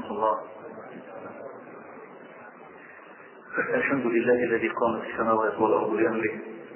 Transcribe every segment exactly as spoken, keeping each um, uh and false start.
ورحمة الله. الحمد لله الذي قامت السماوات والأرض بأمره،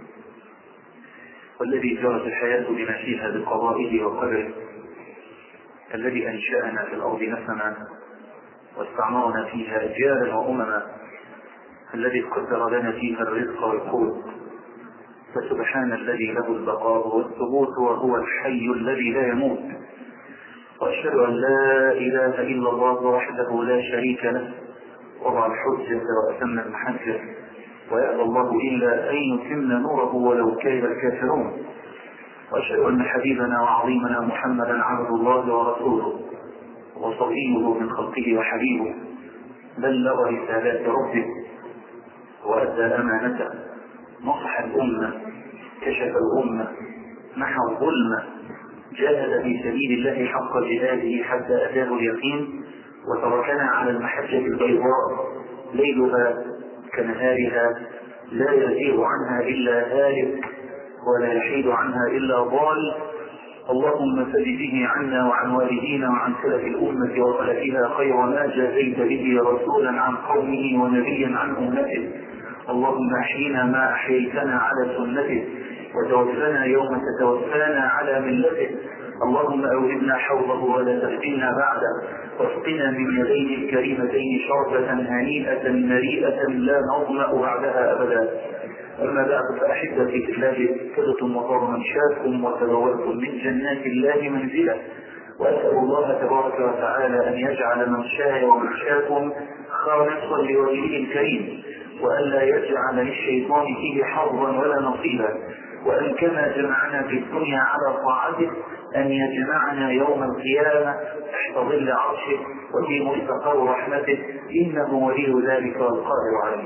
والذي جرت الحياة بما فيها بقضائه وقدره، الذي أنشأنا في الأرض نسما واستعمرنا فيها أجيالا وأمما، الذي قدر لنا فيها الرزق والقوت. فسبحان الذي له البقاء والثبوت وهو الحي الذي لا يموت. وأشهد أن لا إله إلا الله وحده لا شريك له، وضع الحجة وأتم المحجة، ويأبى الله إلا أن يتم نوره ولو كره الكافرون. وأشهد أن حبيبنا وعظيمنا محمدا عبد الله ورسوله وصفيه من خلقه وحبيبه، بلغ رسالات ربه وأدى أمانته، نصح الأمة، كشف الأمة، محى الظلمة، جاهد في سبيل الله حق جهاده حتى أتاه اليقين، وتركنا على المحجة البيضاء ليلها كنهارها، لا يزيغ عنها إلا هالك ولا يحيد عنها إلا ضال. اللهم فجزه عنا وعن والدينا وعن سلف الأمة وخلفها خير ما جازيت به رسولا عن قومه ونبيا عن أمته. اللهم أحينا ما أحييتنا على سنته، وتوفنا يوم تتوفانا على ملته. اللهم أوهبنا حوضه ولا تفتنا بعده، واسقنا من يديه الكريمتين شربة هنيئة مريئة لا نظمأ بعدها أبدا. أما بعد، فأحبتي في الله، كدتم وطار منشاكم وتبوأتم من جنات الله منزلا، وأسأل الله تبارك وتعالى أن يجعل منشاي ومنشاكم خالصا لوجهه الكريم، وألا يجعل للشيطان فيه حظا ولا نصيبا، وأن كما جمعنا في الدنيا على طاعته أن يجمعنا يوم القيامة تحت ظل عرشه وفي مستقر رحمته، إنه ولي ذلك والقادر عليه.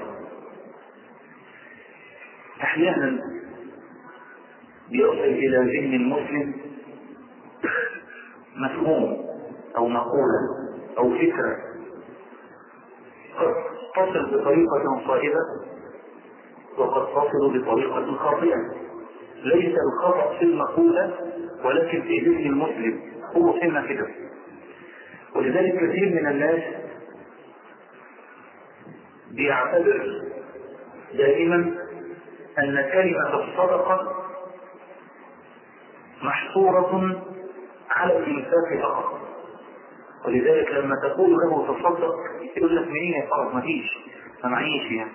أحيانا بيصل إلى ذهن المسلم مفهوم أو مقولة أو فكرة قد تصل بطريقة صائبة وقد تصل بطريقة خاطئة. ليس الخطأ في المقولة ولكن في ذهن المسلم، هو فيما كده. ولذلك كثير من الناس بيعتبر دائما أن كلمة الصدقة محصورة على الإنفاق فقط. ولذلك لما تقول له تصدق يقول لك منين يا فرض؟ ما فيش، ما معيش يعني.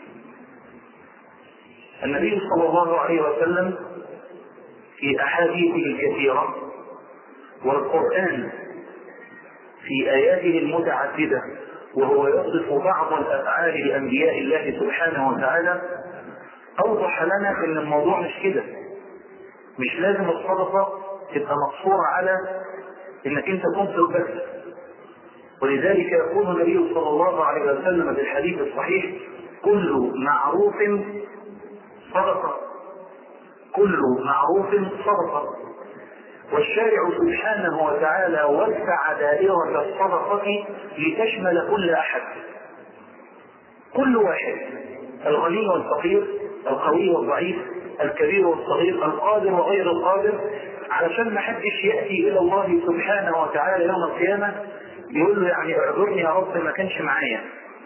النبي صلى الله عليه وسلم في أحاديثه الكثيرة والقرآن في آياته المتعددة وهو يصف بعض الأفعال لأنبياء الله سبحانه وتعالى أوضح لنا أن الموضوع مش كده. مش لازم الصدقة تبقى مقصورة على أنك أنت تنفق بس. ولذلك يقول النبي صلى الله عليه وسلم في الحديث الصحيح: كل معروف صدقة، كل معروف صدقة. والشارع سبحانه وتعالى وسع دائرة الصدقة لتشمل كل أحد، كل واحد، الغني والفقير، القوي والضعيف، الكبير والصغير، القادر وغير القادر، علشان ما حدش يأتي إلى الله سبحانه وتعالى يوم القيامة يقول له يعني اعذرني يا رب ما كانش معايا،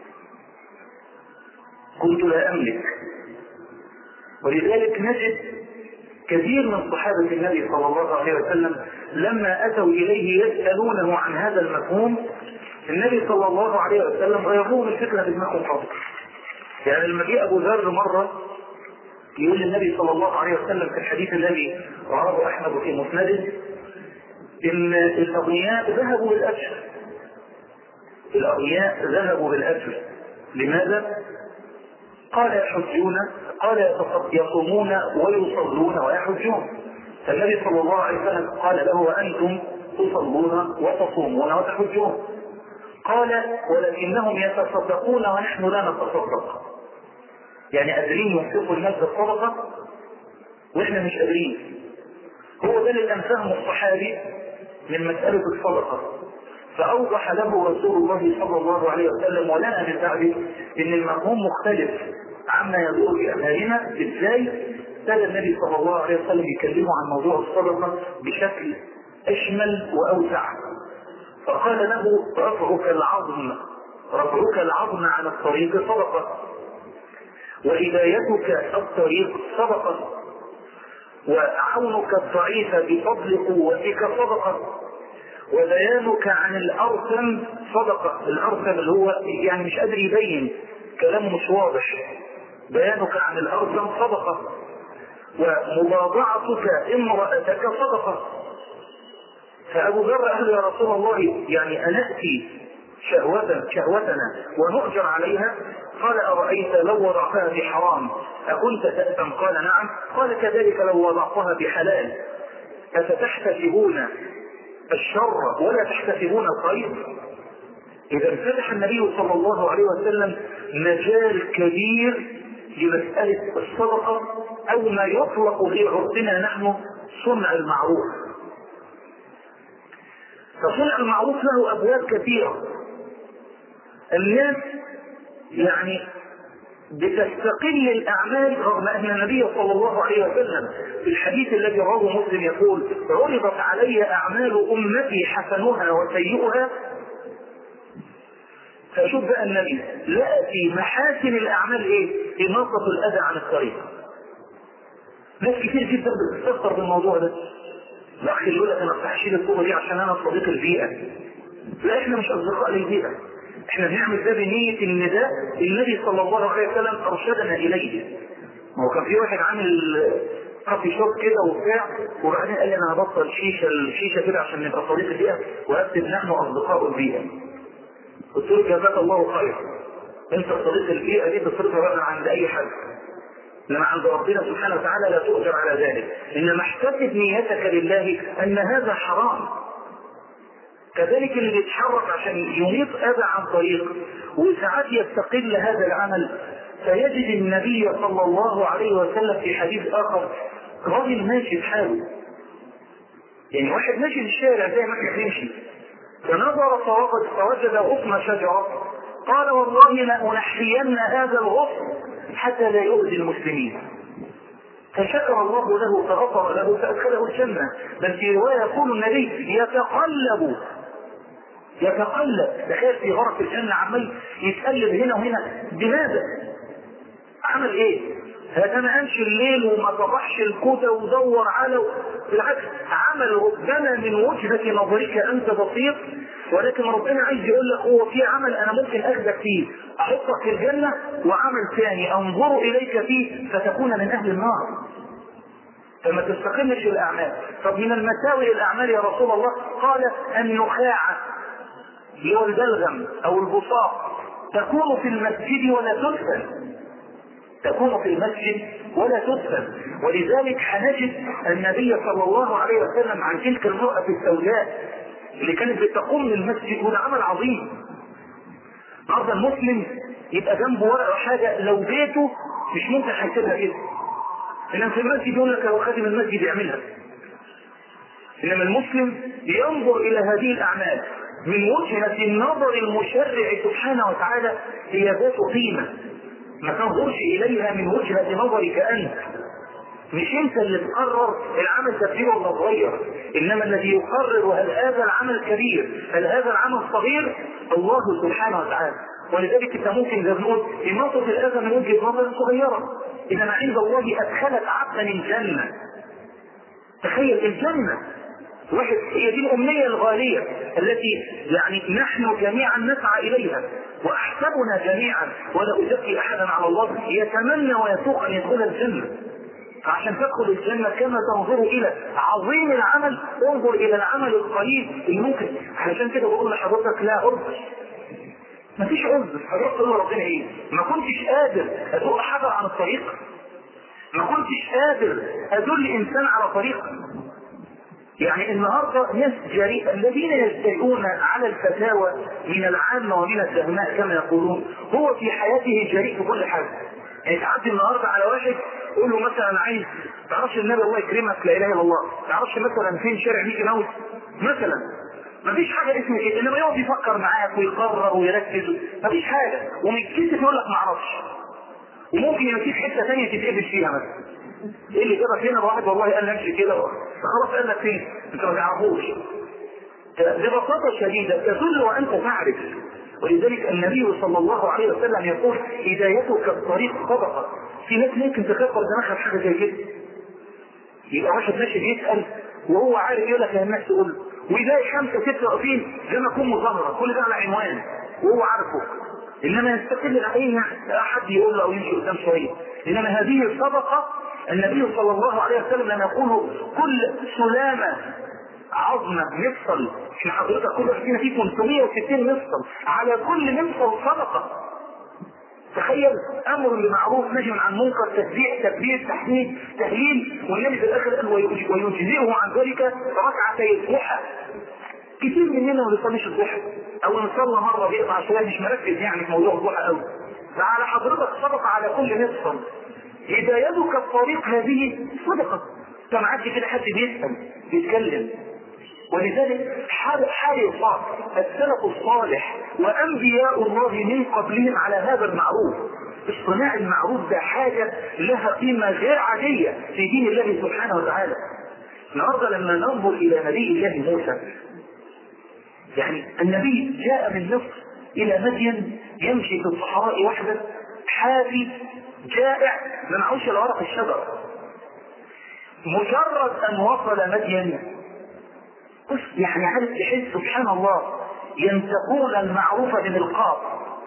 كنت لا أملك. ولذلك نجد كثير من صحابة النبي صلى الله عليه وسلم لما أتوا إليه يسألونه عن هذا المفهوم، النبي صلى الله عليه وسلم غيرهم الفكرة بدماغهم فقط. يعني لما جاء أبو ذر مرة يقول النبي صلى الله عليه وسلم في الحديث الذي رواه أحمد في مسنده إن الأغنياء ذهبوا بالأجر، الأغنياء ذهبوا بالأجر. لماذا؟ قال يحجون، قال يصومون ويصلون ويحجون. فالنبي صلى الله عليه وسلم قال له: وأنتم تصلون وتصومون وتحجون. قال: ولكنهم يتصدقون ونحن لا نتصدق. يعني قادرين ينفقوا الناس بالصدقة واحنا مش قادرين. هو ده اللي فهم الصحابي من مسألة الصدقة. فأوضح له رسول الله صلى الله عليه وسلم ولنا من بعده إن المفهوم مختلف عما يدور بأمهالنا. إزاي؟ ابتدى النبي صلى الله عليه وسلم يكلمه عن موضوع الصدقة بشكل أشمل وأوسع. فقال له رفعك العظم رفعك العظم عن الطريق صدقة، وهدايتك الطريق صدقة، وعونك الضعيف بفضل قوتك صدقة، وبيانك عن الأرثم صدقة. الأرثم اللي هو يعني مش قادر يبين، كلام مش واضح، بيانك عن الأرثم صدقة، ومباضعتك امرأتك صدقة. فأبو ذر قال يا رسول الله يعني أنأتي شهوة شهوتنا ونؤجر عليها؟ قال أرأيت لو وضعتها بحرام أكنت تأثم؟ قال نعم. قال كذلك لو وضعتها بحلال أفتحتسبون الشر ولا تحتسبون الخير؟ إذا فتح النبي صلى الله عليه وسلم مجال كبير لمسألة الصدقة، أو ما يطلق في عرفنا نحن صنع المعروف. فصنع المعروف له أبواب كثيرة. الناس يعني بتستقل الأعمال، رغم أن النبي صلى الله عليه وسلم في الحديث الذي رواه مسلم يقول عرضت علي أعمال أمتي حسنها وسيئها. فشوف بقى النبي لقى في محاسن الأعمال إيه؟ إماطة الأذى عن الطريق. ناس كتير جدا بتستفسر بالموضوع ده. الأخ اللي يقول لك أنا أفتحشيل الصورة دي عشان أنا صديق البيئة. لا، إحنا مش أصدقاء للبيئة، احنا بنعمل ده بنية ان ده النبي صلى الله عليه وسلم ارشدنا اليه. ما هو كان في واحد عامل كافي شوب كده وبتاع، وبعدين قال لي انا هبطل شيشه الشيشه كده عشان نبقى صديق البيئه واكتب نحن اصدقاء البيئه. قلت له جزاك الله خير، انت صديق البيئه دي بتصرفها بقى عند اي حد، لما عند ربنا سبحانه وتعالى لا تؤجر على ذلك، انما احتسب نيتك لله ان هذا حرام. كذلك اللي بيتحرك عشان يميط أذى عن طريق وساعات يستقل هذا العمل، فيجد النبي صلى الله عليه وسلم في حديث آخر راجل ماشي بحاله، يعني واحد ماشي في الشارع زي ما احنا بنمشي، فنظر فوجد غصن شجرة، قال والله لأنحين هذا الغصن حتى لا يؤذي المسلمين. فشكر الله له فغفر له فأدخله الجنة. بل في رواية يقول النبي يتقلب يتقلب تخيل في غرف الجنة عمال يتقلب هنا وهنا. بماذا؟ عمل ايه؟ هذا ما قامش الليل وما طبحش الكوتة ودور على، بالعكس عمل ربنا من وجهة نظرك انت بسيط، ولكن ربنا عايز يقول لك هو في عمل انا ممكن اخذك فيه احطك في الجنة، وعمل ثاني انظر اليك فيه فتكون من اهل النار. فما تستقلش الاعمال. طب من المساوئ الاعمال يا رسول الله؟ قال النخاعة اللي هو البلغم او البصاق تكون في المسجد ولا تدفن، تكون في المسجد ولا تدفن. ولذلك حنجد النبي صلى الله عليه وسلم عن تلك المرأة السوداء اللي كانت بتقوم للمسجد، وده عمل عظيم. النهارده المسلم يبقى جنبه ورقه حاجه لو بيته مش ممكن هيسيبها كده، انما في المسجد يقول لك لو خادم المسجد يعملها. انما المسلم ينظر الى هذه الاعمال من وجهة النظر المشرع سبحانه وتعالى، هي ذات قيمة، ما تنظرش اليها من وجهة نظرك انت. مش انت اللي تقرر العمل ده كبير ولا صغير، انما الذي يقرر هل هذا العمل كبير هل هذا العمل صغير الله سبحانه وتعالى. ولذلك انت ممكن زي ما بنقول إماطة الأذى من وجهة نظر صغيرة، انما عند الله ادخلت عبدا الجنة. تخيل الجنة واحد، هي دي الأمنية الغالية التي يعني نحن جميعا نسعى إليها، وأحسبنا جميعا ولا أزكي أحدا على الله يتمنى ويسوق أن يدخل الجنة. فعشان تدخل الجنة كما تنظر إلى عظيم العمل انظر إلى العمل القليل اللي ممكن. علشان كده بقول لحضرتك لا عذر، مفيش عذر. حضرتك تقول ربنا إيه؟ ما كنتش قادر أدق حجر عن الطريق، ما كنتش قادر أدل إنسان على طريق. يعني النهارده ناس جريئة الذين يجترئون على الفتاوى من العامة ومن الدهماء كما يقولون، هو في حياته جريء في كل حاجة. يعني تعدي النهارده على واحد قول له مثلا عايز تعرفش النبي الله يكرمك لا اله الا الله، تعرفش مثلا فين شارع ميكي ماوس مثلا، مفيش حاجه اسمها كده، انما يقعد يفكر معاك ويقرر ويركز، مفيش حاجه، ومن كده يقول لك ما اعرفش، وممكن يمشيك حته ثانيه تتقبل فيها مثلا. ايه اللي جابك هنا؟ واحد والله قال لي امشي كده، خلاص قال لك فين؟ انت ما تعرفوش. ببساطة شديدة تدل وأنت تعرف. ولذلك النبي صلى الله عليه وسلم يقول هدايتك الطريق صدقة. في ناس ممكن تكبر دماغها بحاجة زي كده، يبقى واحد ماشي بيسأل وهو عارف يقول لك يا الناس تقول له، ويلاقي خمسة ستة واقفين زي ما يكون مظاهرة كل ده على عنوان وهو عارفه، انما يستقل العين حد يقول له او يمشي قدام شوية. انما هذه الصدقة النبي صلى الله عليه وسلم لما يقول كل سلامة عظمة مفصل، احنا حضرتك كل واحد فينا فيه خمسمائة وستين مفصل، على كل مفصل صدقة. تخيل امر بمعروف نهي عن منكر، تسبيح تكبير تحميد تهليل، والنبي في الاخر قال ويجزئه عن ذلك ركعتي الضحى. كتير مننا ما بيصليش الضحى او ان صلى مره بيقطع شويه مش مركز يعني في موضوع الضحى قوي. فعلى حضرتك صدقه على كل مفصل. هدايتك الطريق هذه صدقه. انت ما عادش كده حد بيسال بيتكلم. ولذلك حرص السلف الصالح وانبياء الله من قبلهم على هذا المعروف. اصطناع المعروف ده حاجه لها قيمه غير عاديه في دين الله سبحانه وتعالى. النهارده لما ننظر الى نبي الله موسى، يعني النبي جاء من مصر الى مدين يمشي في الصحراء وحده حافي جائع ما معهوش الا ورق الشجر. مجرد ان وصل مدين يعني عارف تحس سبحان الله ينتقون المعروف بملقاط،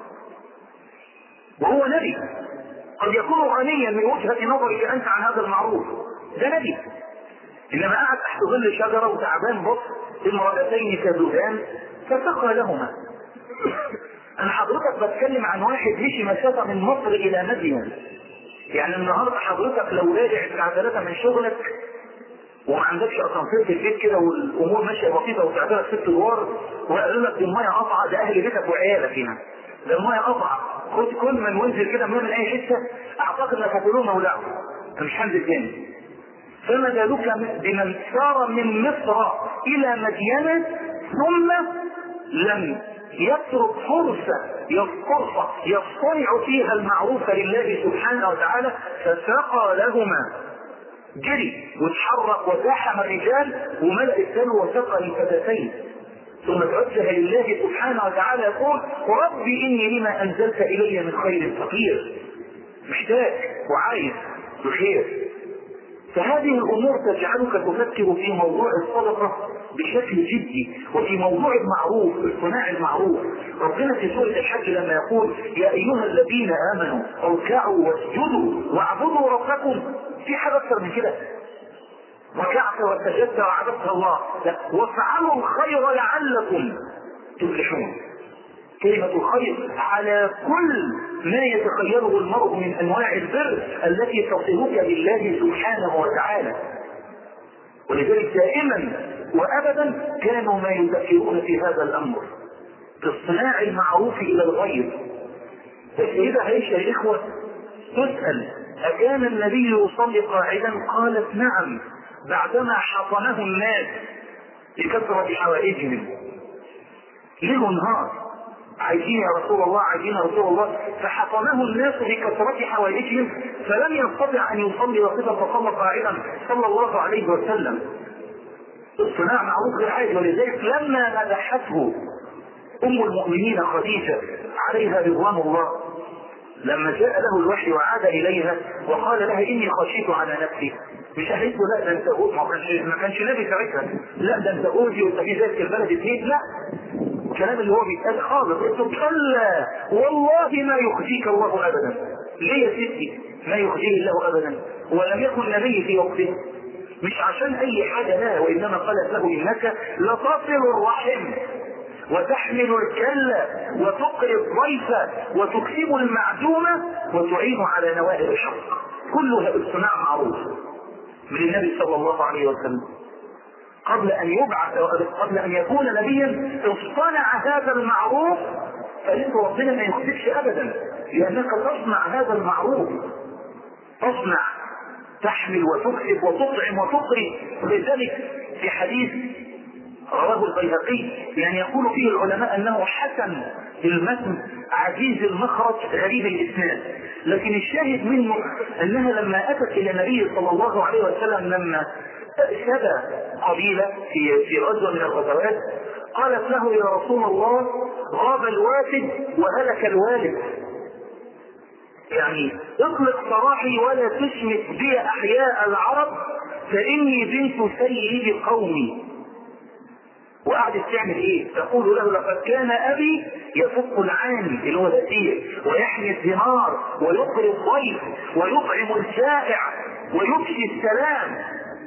وهو نبي قد يكون غنيا من وجهة نظرك انت عن هذا المعروف، ده نبي. انما قعد تحت ظل شجرة وتعبان بص امرأتين كذبان فسقى لهما. انا حضرتك بتكلم عن واحد مشي مسافة من مصر الى مدين. يعني النهاردة حضرتك لو راجع الساعة ثلاثة من شغلك وما عندكش اسانسير في البيت كده والامور ماشيه بسيطه وتعتبر ست ادوار وقالوا لك دي الميه قطعه، ده اهل بيتك وعيالك هنا، ده الميه قطعه خد كل من وانزل كده من اي حته، اعتقد انك هتقولوا مولعه مش هنزل تاني. فما بالك بمن سار من مصر الى مدينه ثم لم يترك فرصه فرصه يصطنع فيها المعروف لله سبحانه وتعالى فسقى لهما. جري وتحرك وزاحم الرجال وملأ السلو وسقى الفتاتين، ثم توجه لله سبحانه وتعالى يقول ربي اني لما انزلت الي من خير فقير، محتاج وعايز بخير. فهذه الامور تجعلك تفكر في موضوع الصدقه بشكل جدي وفي موضوع المعروف اصطناع المعروف. ربنا في سوره الحج لما يقول يا ايها الذين امنوا اركعوا واسجدوا واعبدوا ربكم، في حاجه اكثر من كده؟ ركعت وسجدت وعبدت الله، وافعلوا الخير لعلكم تفلحون. كلمة الخير على كل ما يتخيره المرء من انواع البر التي تصلك بالله سبحانه وتعالى. ولذلك دائما وابدا كانوا ما يذكرون في هذا الامر باصطناع المعروف الى الغير. السيدة عائشة يا اخوة تسأل اكان النبي يصلي قاعدا؟ قالت نعم، بعدما حصنه الناس لكثرة حوائجهم. ليل نهار عايزين يا رسول الله عايزين يا رسول الله، فحصنه الناس بكثرة حوائجهم فلم يستطع ان يصلي وقتا فصلى قاعدا صلى الله عليه وسلم. الصناع معروف غير عادي. ولذلك لما مدحته ام المؤمنين خديجة عليها رضوان الله لما جاء له الوحي وعاد اليها وقال لها اني خشيت على نفسي، مش قالت له لا ده انت اوتي، ما كانش نبي ساعتها، لا ده انت اوتي وانت في ذلك البلد اثنين، لا الكلام اللي هو بيتقال خالص. قلت كلا والله ما يخزيك الله ابدا. ليه يا ستي ما يخزيه الله ابدا؟ ولم يكن نبي في وقته، مش عشان اي حاجه لا، وانما قالت له انك لتصل الرحم وتحمل الكلة وتقري الضيف وتكسب المعدومة وتعين على نوائب الحق، كلها اصطناع معروف من النبي صلى الله عليه وسلم. قبل ان يبعث قبل ان يكون نبيا اصطنع هذا المعروف. فانت ربنا ما يخزيكش ابدا لانك تصنع هذا المعروف، تصنع تحمل وتكسب وتطعم وتقري. ولذلك في حديث رواه البيهقي يعني يقول فيه العلماء انه حسن المتن عزيز المخرج غريب الاسناد، لكن الشاهد منه انها لما اتت الى النبي صلى الله عليه وسلم لما شبى قبيله في في غزوه من الغزوات قالت له يا رسول الله غاب الوافد وهلك الوالد، يعني اطلق سراحي ولا تشمت بي احياء العرب فاني بنت سيد قومي. وقعدت تعمل ايه؟ تقول له لقد كان ابي يفك العاني اللي هو الاسير ويحمي الثمار ويقري الضيف ويطعم الجائع ويبشي السلام.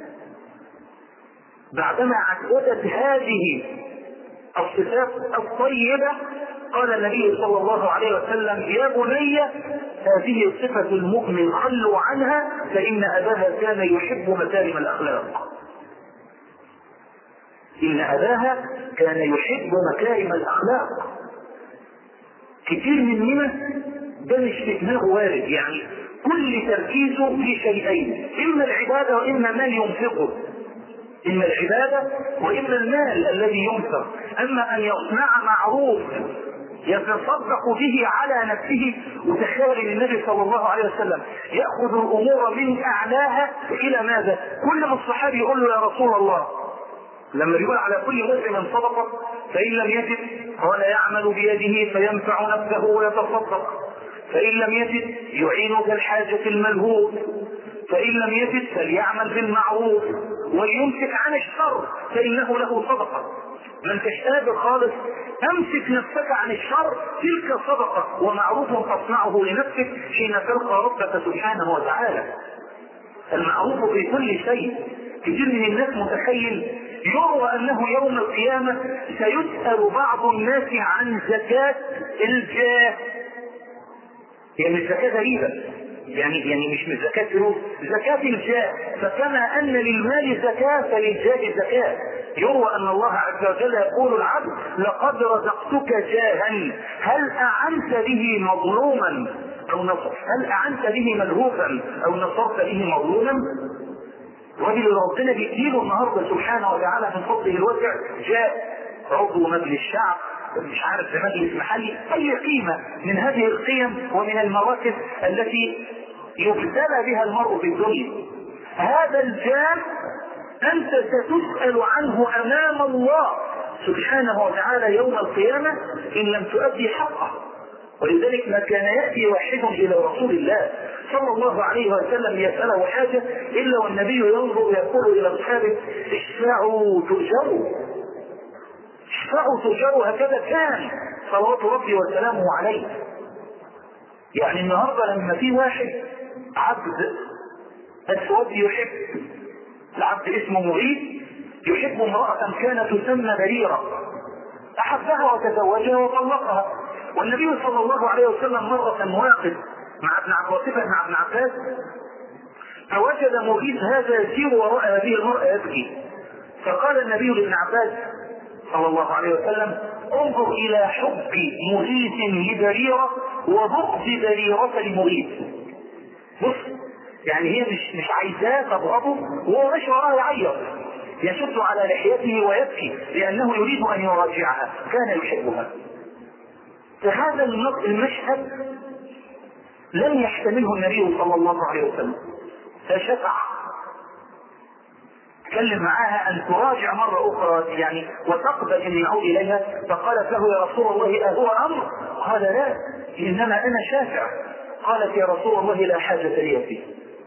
بعدما عددت هذه الصفات الطيبة قال النبي صلى الله عليه وسلم يا بني هذه صفة المؤمن خلوا عنها فإن أباها كان يحب مكارم الأخلاق. إن أباها كان يحب مكارم الأخلاق. كتير مننا ده مش في دماغه وارد، يعني كل تركيزه في شيئين، إما العبادة وإما مال ينفقه، إما العبادة وإما المال الذي ينفق. أما أن يصنع معروف يتصدق به على نفسه. وتخيل النبي صلى الله عليه وسلم يأخذ الأمور من أعلاها إلى ماذا؟ كل ما الصحابي يقول له يا رسول الله لما يقول على كل مسلم صدقة فإن لم يجد قال يعمل بيده فينفع نفسه ويتصدق، فإن لم يجد يعين كالحاجة الملهوف، فإن لم يجد فليعمل بالمعروف وليمسك عن الشر فإنه له صدقة. من تشتاق خالص امسك نفسك عن الشر، تلك صدقة ومعروف تصنعه لنفسك حين تلقى ربك سبحانه وتعالى. المعروف في كل شيء. كثير من الناس متخيل يروى انه يوم القيامة سيسأل بعض الناس عن زكاة الجاه. يعني الزكاة غريبة، يعني يعني مش من زكاة فلوس، زكاة الجاه. فكما ان للمال زكاة فللجاه زكاة. يروى ان الله عز وجل يقول العبد لقد رزقتك جاها هل اعنت به مظلوما او نصر، هل اعنت به ملهوفا او نصرت به مظلوما. الراجل اللي ربنا بيديله النهارده سبحانه وتعالى من فضله الواسع جاء عضو مجلس الشعب مش عارف في مجلس محلي، اي قيمة من هذه القيم ومن المواقف التي يبتلى بها المرء في الدنيا. هذا الجاه انت ستسأل عنه امام الله سبحانه وتعالى يوم القيامة ان لم تؤدي حقه. ولذلك ما كان يأتي واحد الى رسول الله صلى الله عليه وسلم يسأله حاجة الا والنبي ينظر ويقول الى اصحابه اشفعوا تؤجروا، اشفعوا تؤجروا. هكذا كان صلوات ربي وسلامه عليه. يعني النهارده لما في واحد عبد اسود يحب، العبد اسمه مريد يحب امرأة كانت تسمى بريرة، احبها وتزوجها وطلقها. والنبي صلى الله عليه وسلم مرة واقف مع ابن عباس مع ابن عباس فوجد مريد هذا يسير وراء هذه المرأة يبكي، فقال النبي لابن عباس صلى الله عليه وسلم انظر الى حب مريد لبريرة وبغض بريرة لمريد. بص يعني هي مش مش عايزاه تبغضه وهو ماشي وراها يعيط يشد على لحيته ويبكي لانه يريد ان يراجعها، كان يحبها. فهذا المشهد لم يحتمله النبي صلى الله عليه وسلم فشفع، تكلم معاها ان تراجع مرة اخرى يعني وتقبل ان يعود اليها. فقالت له يا رسول الله اهو امر؟ قال لا انما انا شافع. قالت يا رسول الله لا حاجة لي فيه.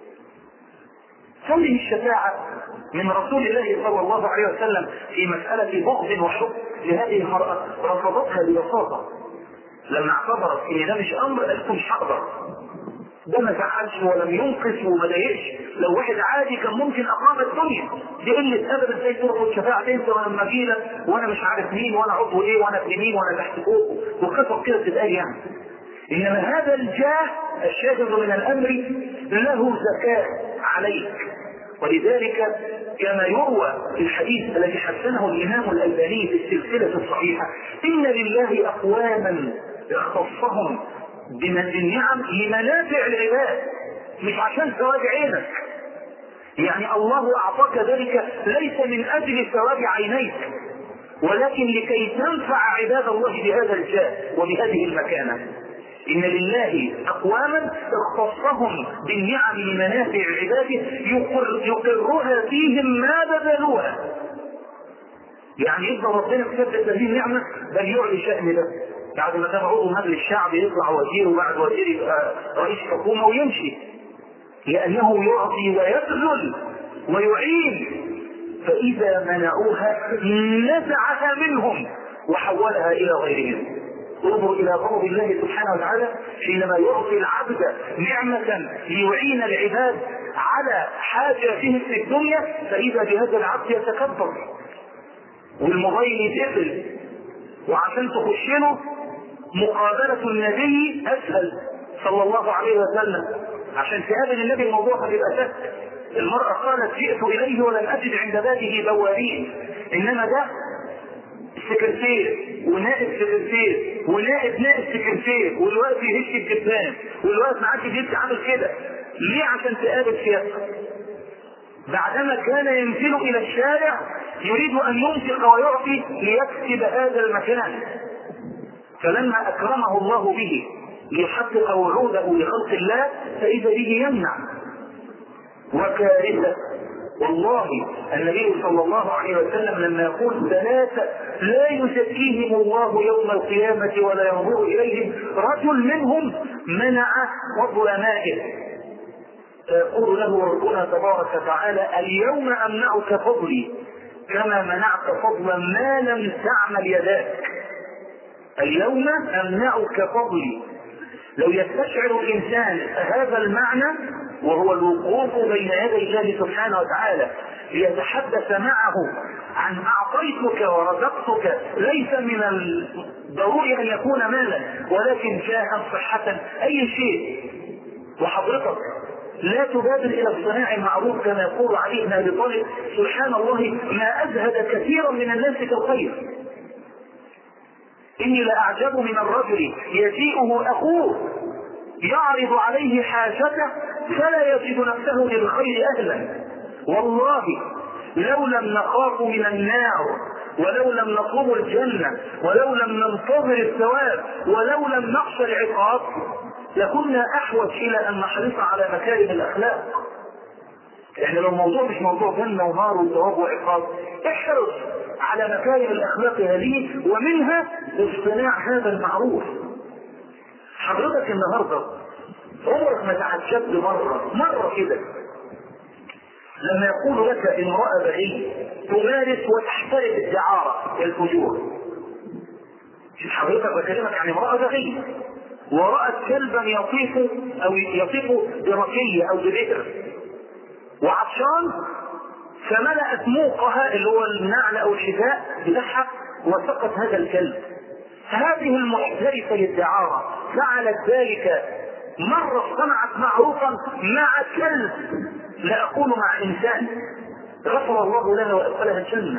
هذه الشفاعة من رسول الله صلى الله عليه وسلم في مسألة بغض وحب لهذه المرأة رفضتها ببساطة. لما اعتبرت ان ده مش امر قالت مش هقدر، ده ما زعلش ولم ينقص وما ضايقش. لو واحد عادي كان ممكن اقام الدنيا دي قله ابدا ازاي ترفض شفاعه انت ولما اجي لك وانا مش عارف مين وانا عضو ايه وانا ابن مين وانا تحت فوق وقصص كده بتتقال يعني. انما هذا الجاه الشاهد من الامر له زكاه عليك. ولذلك كما يروى في الحديث الذي حسنه الامام الالباني في السلسله الصحيحه ان لله اقواما اختصهم بالنعم لمنافع العباد مش عشان ثواب عينك. يعني الله اعطاك ذلك ليس من اجل ثواب عينيك ولكن لكي تنفع عباد الله بهذا الجاه وبهذه المكانه. إن لله أقواما اختصهم بالنعم لمنافع عباده يقر يقرها فيهم ما بذلوها. يعني يفضل ربنا مثبت هذه النعمه، بل يعلي شأن ده. بعد ما كان عضو مجلس الشعب يطلع وزير، وبعد وزير يبقى رئيس حكومه ويمشي، لانه يعطي ويبذل ويعين. فاذا منعوها نزعها منهم وحولها الى غيرهم. انظر الى غضب الله سبحانه وتعالى حينما يعطي العبد نعمه ليعين العباد على حاجاتهم في الدنيا، فاذا بهذا العبد يتكبر والموبايل يتقفل، وعشان تخش له مقابله النبي اسهل صلى الله عليه وسلم. عشان تقابل النبي الموضوع هتبقى سهل. المرأة قالت جئت إليه ولم أجد عند بابه بوابين، إنما ده سكرتير ونائب سكرتير ونائب نائب سكرتير، والوقت يهش الجبان، والوقت ما عادش بيبقى عامل كده. ليه؟ عشان تقابل سياسة. بعدما كان ينزل إلى الشارع يريد أن ينفق ويعطي ليكسب هذا المكان، فلما أكرمه الله به ليحقق وعوده لخلق الله فإذا به يمنع. وكارثة والله النبي صلى الله عليه وسلم لما يقول ثلاثة لا يزكيهم الله يوم القيامة ولا ينظر إليهم رجل منهم منع فضل مائه، فيقول له ربنا تبارك وتعالى اليوم أمنعك فضلي كما منعت فضلا ما لم تعمل يداك. اليوم أمنعك فضلي. لو يستشعر الإنسان هذا المعنى وهو الوقوف بين يدي الله سبحانه وتعالى ليتحدث معه عن أعطيتك ورزقتك ليس من الضروري أن يكون مالا ولكن جاها صحة أي شيء، وحضرتك لا تبادر إلى الصناع المعروف كما يقول علي بن أبي طالب سبحان الله ما أزهد كثيرا من الناس في الخير. إني لأعجب من الرجل يجيئه أخوه يعرض عليه حاجته فلا يجد نفسه للخير أهلا. والله لو لم نخاف من النار ولو لم نطلب الجنة ولو لم ننتظر الثواب ولو لم نخشى العقاب لكنا أحوج إلى أن نحرص على مكارم الأخلاق. يعني لو الموضوع مش موضوع جنة ونار وثواب وعقاب، احرص على مكارم الأخلاق هذه ومنها اصطناع هذا المعروف. حضرتك النهارده عمرك ما تعجبت مرة مرة كده لما يقول لك امرأة بغية تمارس وتحترف الدعارة والفجور؟ شوف حضرتك بكلمك عن امرأة بغية ورأت كلبا يطيف او يطيف بركية او ببئر وعطشان فملأت موقها اللي هو النعل او الشتاء بتاعها وسقط هذا الكلب. هذه المحترفة للدعارة فعلت ذلك مرة صنعت معروفا مع كلب، لا أقول مع إنسان، غفر الله لها وأدخلها الجنة.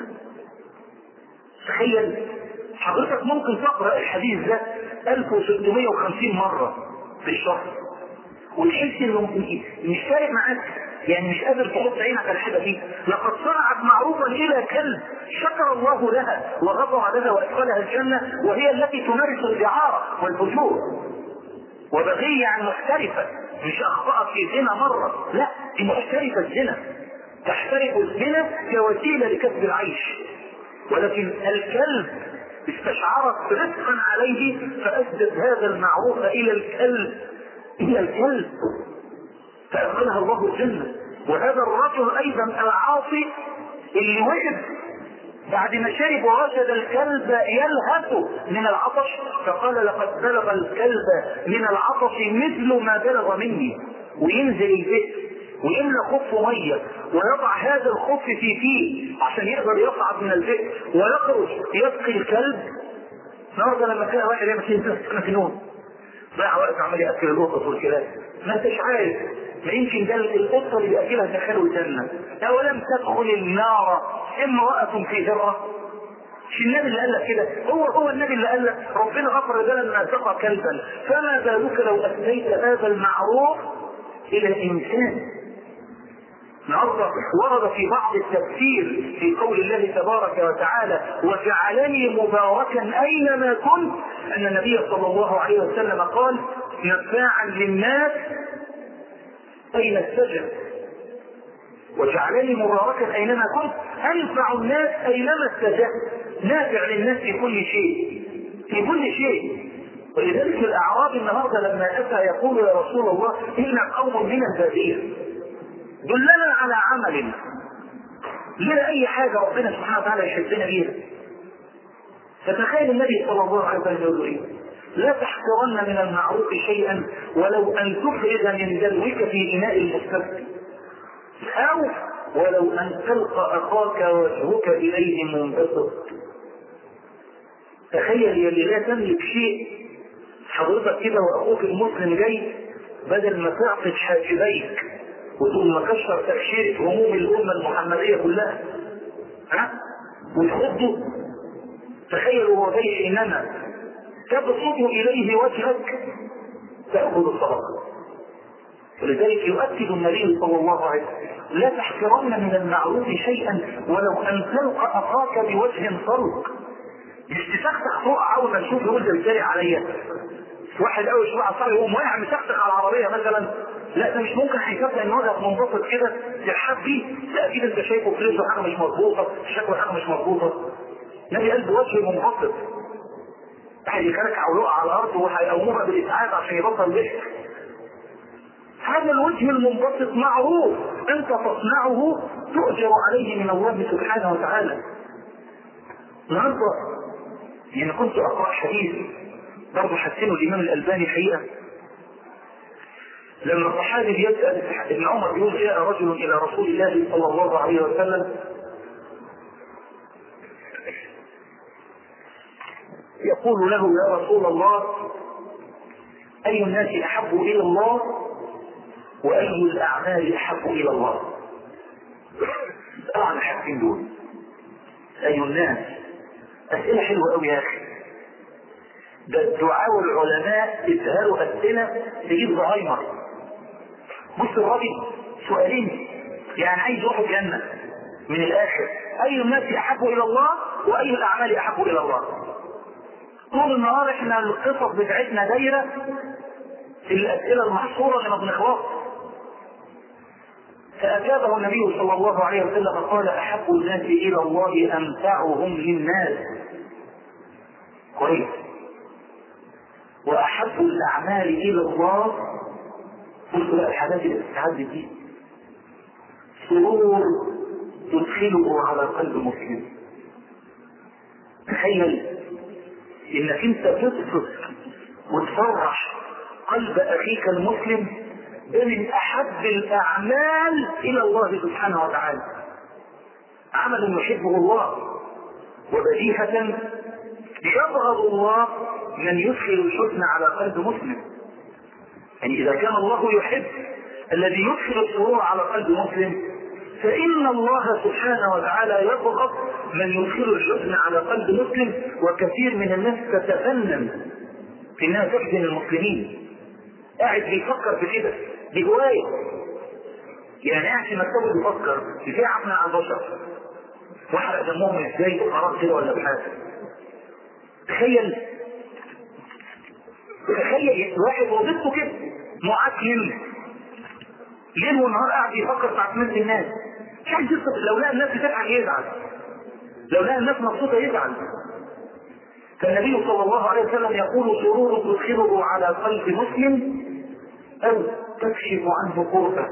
تخيل حضرتك ممكن تقرأ الحديث ده ألف وستمائة وخمسين مرة في الشهر وتحس انه مش فارق معاك، يعني مش قادر تحط عينك على الحاجه دي. لقد صنعت معروفا الى كلب شكر الله لها وغفر لها وادخلها الجنه وهي التي تمارس الدعاره والفجور. وبغية عن محترفه، مش اخطأت في زنا مره، لا دي محترفه الزنا، تحترف الزنا كوسيله لكسب العيش. ولكن الكلب استشعرت رزقا عليه فاسدت هذا المعروف الى الكلب الى الكلب فأدخلها الله الجنة. وهذا الرجل ايضا العاصي اللي وجد بعد ما شرب ووجد الكلب يلهث من العطش فقال لقد بلغ الكلب من العطش مثل ما بلغ مني، وينزل البئر ويملى خف ميه ويضع هذا الخف في فيه عشان يقدر يصعد من البئر ويخرج يسقي الكلب. النهارده لما كان واحد يعمل كده مجنون ضيع وقت عمال ياكل القطط والكلاب، ما انتش عارف ما يمكن ده القطه اللي بياكلها دخله الجنه. اولم تدخل النار امراه في هره؟ مش النبي اللي قال لك كده؟ هو هو النبي اللي قال لك ربنا غفر لنا ما سقى كلبا، فما بالك لو اتيت هذا المعروف الى الانسان. النهارده ورد في بعض التفسير في قول الله تبارك وتعالى وجعلني مباركا اينما كنت ان النبي صلى الله عليه وسلم قال نفاعا للناس اين السجن وجعلني مباركا اينما كنت انفع الناس اينما استجبت. نافع للناس في كل شيء، في كل شيء. ولذلك الاعرابي النهارده لما اتى يقول يا رسول الله انا قوم من الباديه دلنا على عمل لنا اي حاجه ربنا سبحانه وتعالى يشدنا بيها. فتخيل النبي صلى الله عليه وسلم يقول ايه؟ لا تحقرن من المعروف شيئا ولو ان تخرج من دلوك في اناء المستسقي، او ولو ان تلقى اخاك وجهك اليه منبسط. تخيل يلي لا تملك شيء، حضرتك كده واخوك المسلم جاي، بدل ما تعطف حاجبيك وتقوم مكشر تكشير هموم الامه المحمديه كلها، ها؟ وتخده. تخيل وهو جاي انما تبسط اليه وجهك تاخذ الصدقه. ولذلك يؤكد النبي صلى الله عليه وسلم لا تحقرن من المعروف شيئا ولو ان تلقى اخاك بوجه طلق. مش تسخسخ فوق اول ما تشوف يقول ده بيتريق عليا. واحد قوي شويه عصاري يقوم واقع مسخسخ على العربيه مثلا، لا ده مش ممكن هيصدق ان وجهك منبسط كده ترحب بيه. لا اكيد انت شايفه في رجله حاجه مش مظبوطه، شكله حاجه مش مظبوطه. النبي قال بوجه منبسط. واحد يخرج او يقع على الارض وهيقوموها بالاسعاف عشان يبطل ضحك. هذا الوجه المنبسط معروف انت تصنعه تؤجر عليه من الله سبحانه وتعالى. النهارده يعني كنت اقرا حديث برضه حسنه الامام الالباني حقيقه، لما الصحابي يسال ابن عمر بيقول جاء رجل الى رسول الله صلى الله عليه وسلم يقول له يا رسول الله اي الناس احب الى الله واي الاعمال احب الى الله. طبعا الحاجتين دول اي الناس اسئله حلوه قوي يا اخي. ده الدعاء والعلماء يسالوا اسئله تجيب زهايمر. بص الراجل سؤالين يعني عايز يروح الجنه من الاخر. اي الناس احب الى الله واي الاعمال احب الى الله. طول النهار احنا القصص بتاعتنا دايره في الاسئله المحصوره اللي ما بنخلص. فاجابه النبي صلى الله عليه وسلم قال احب الناس الى الله انفعهم للناس. كويس. واحب الاعمال الى الله قلت بقى الحاجات اللي بتتعدى دي سرور تدخله على قلب مسلم. تخيل انك انت تبسط وتفرح قلب اخيك المسلم، ده من احب الاعمال الى الله سبحانه وتعالى. عمل يحبه الله وبديهة يبغض الله من يدخل الحزن على قلب مسلم. يعني اذا كان الله يحب الذي يدخل السرور على قلب مسلم، فان الله سبحانه وتعالى يبغض من يدخل الحزن على قلب مسلم. وكثير من الناس تتفنن في انها تحزن المسلمين، قاعد بيفكر في كده بهوايه، يعني قاعد في مكتبه بيفكر ازاي عفنا على البشر واحرق دمهم ازاي بقرار كده ولا بحاجه. تخيل تخيل واحد وظيفته كده معاكل ليل ونهار قاعد يفكر في عفنة الناس. مش عايز يصف. لو لقى الناس بتفعل يزعل، لو لقى الناس مبسوطه يزعل. فالنبي صلى الله عليه وسلم يقول سرور تدخله على قلب مسلم او تكشف عنه كربه.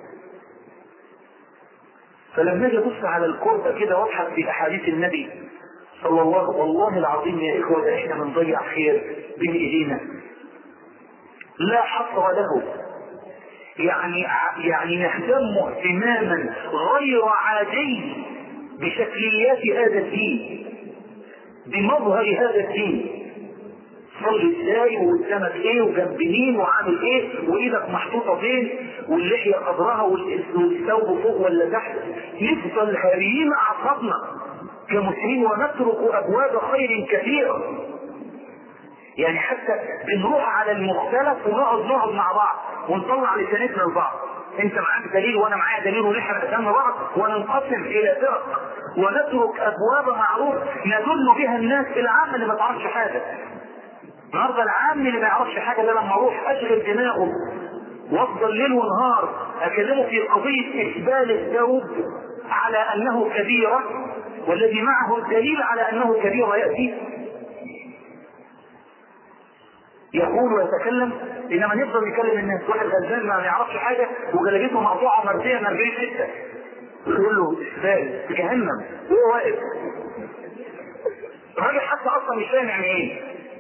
فلما اجي ابص على الكربه كده وابحث في احاديث النبي صلى الله والله العظيم يا اخوه احنا بنضيع خير بين ايدينا لا حصر له. يعني يعني نهتم اهتماما غير عادي بشكليات هذا الدين، بمظهر هذا الدين. صلي ازاي وقدامك ايه وجنب مين وعامل ايه وايدك محطوطه فين واللحيه قدرها والثوب فوق ولا تحت. نفضل هاريين اعصابنا كمسلمين ونترك ابواب خير كثيره. يعني حتى بنروح على المختلف ونقعد نقعد مع بعض ونطلع لسانتنا لبعض. انت معاك دليل وانا معايا دليل ونحن قدام بعض وننقسم الى فرق ونترك ابواب معروف ندل بها الناس الى العام اللي ما تعرفش حاجه. النهارده العام اللي ما يعرفش حاجه ده لما اروح اشغل دماغه وافضل ليل ونهار اكلمه في قضية اسبال الثوب على انه كبيرة، والذي معه الدليل على انه كبيرة يأتي يقول ويتكلم. انما نفضل نكلم الناس، واحد غلبان ما يعرفش حاجة وجلبته مقطوعة مرتين من أربعين حتة، يقول له اسبال في جهنم وهو واقف. الراجل حتى اصلا مش فاهم يعني ايه،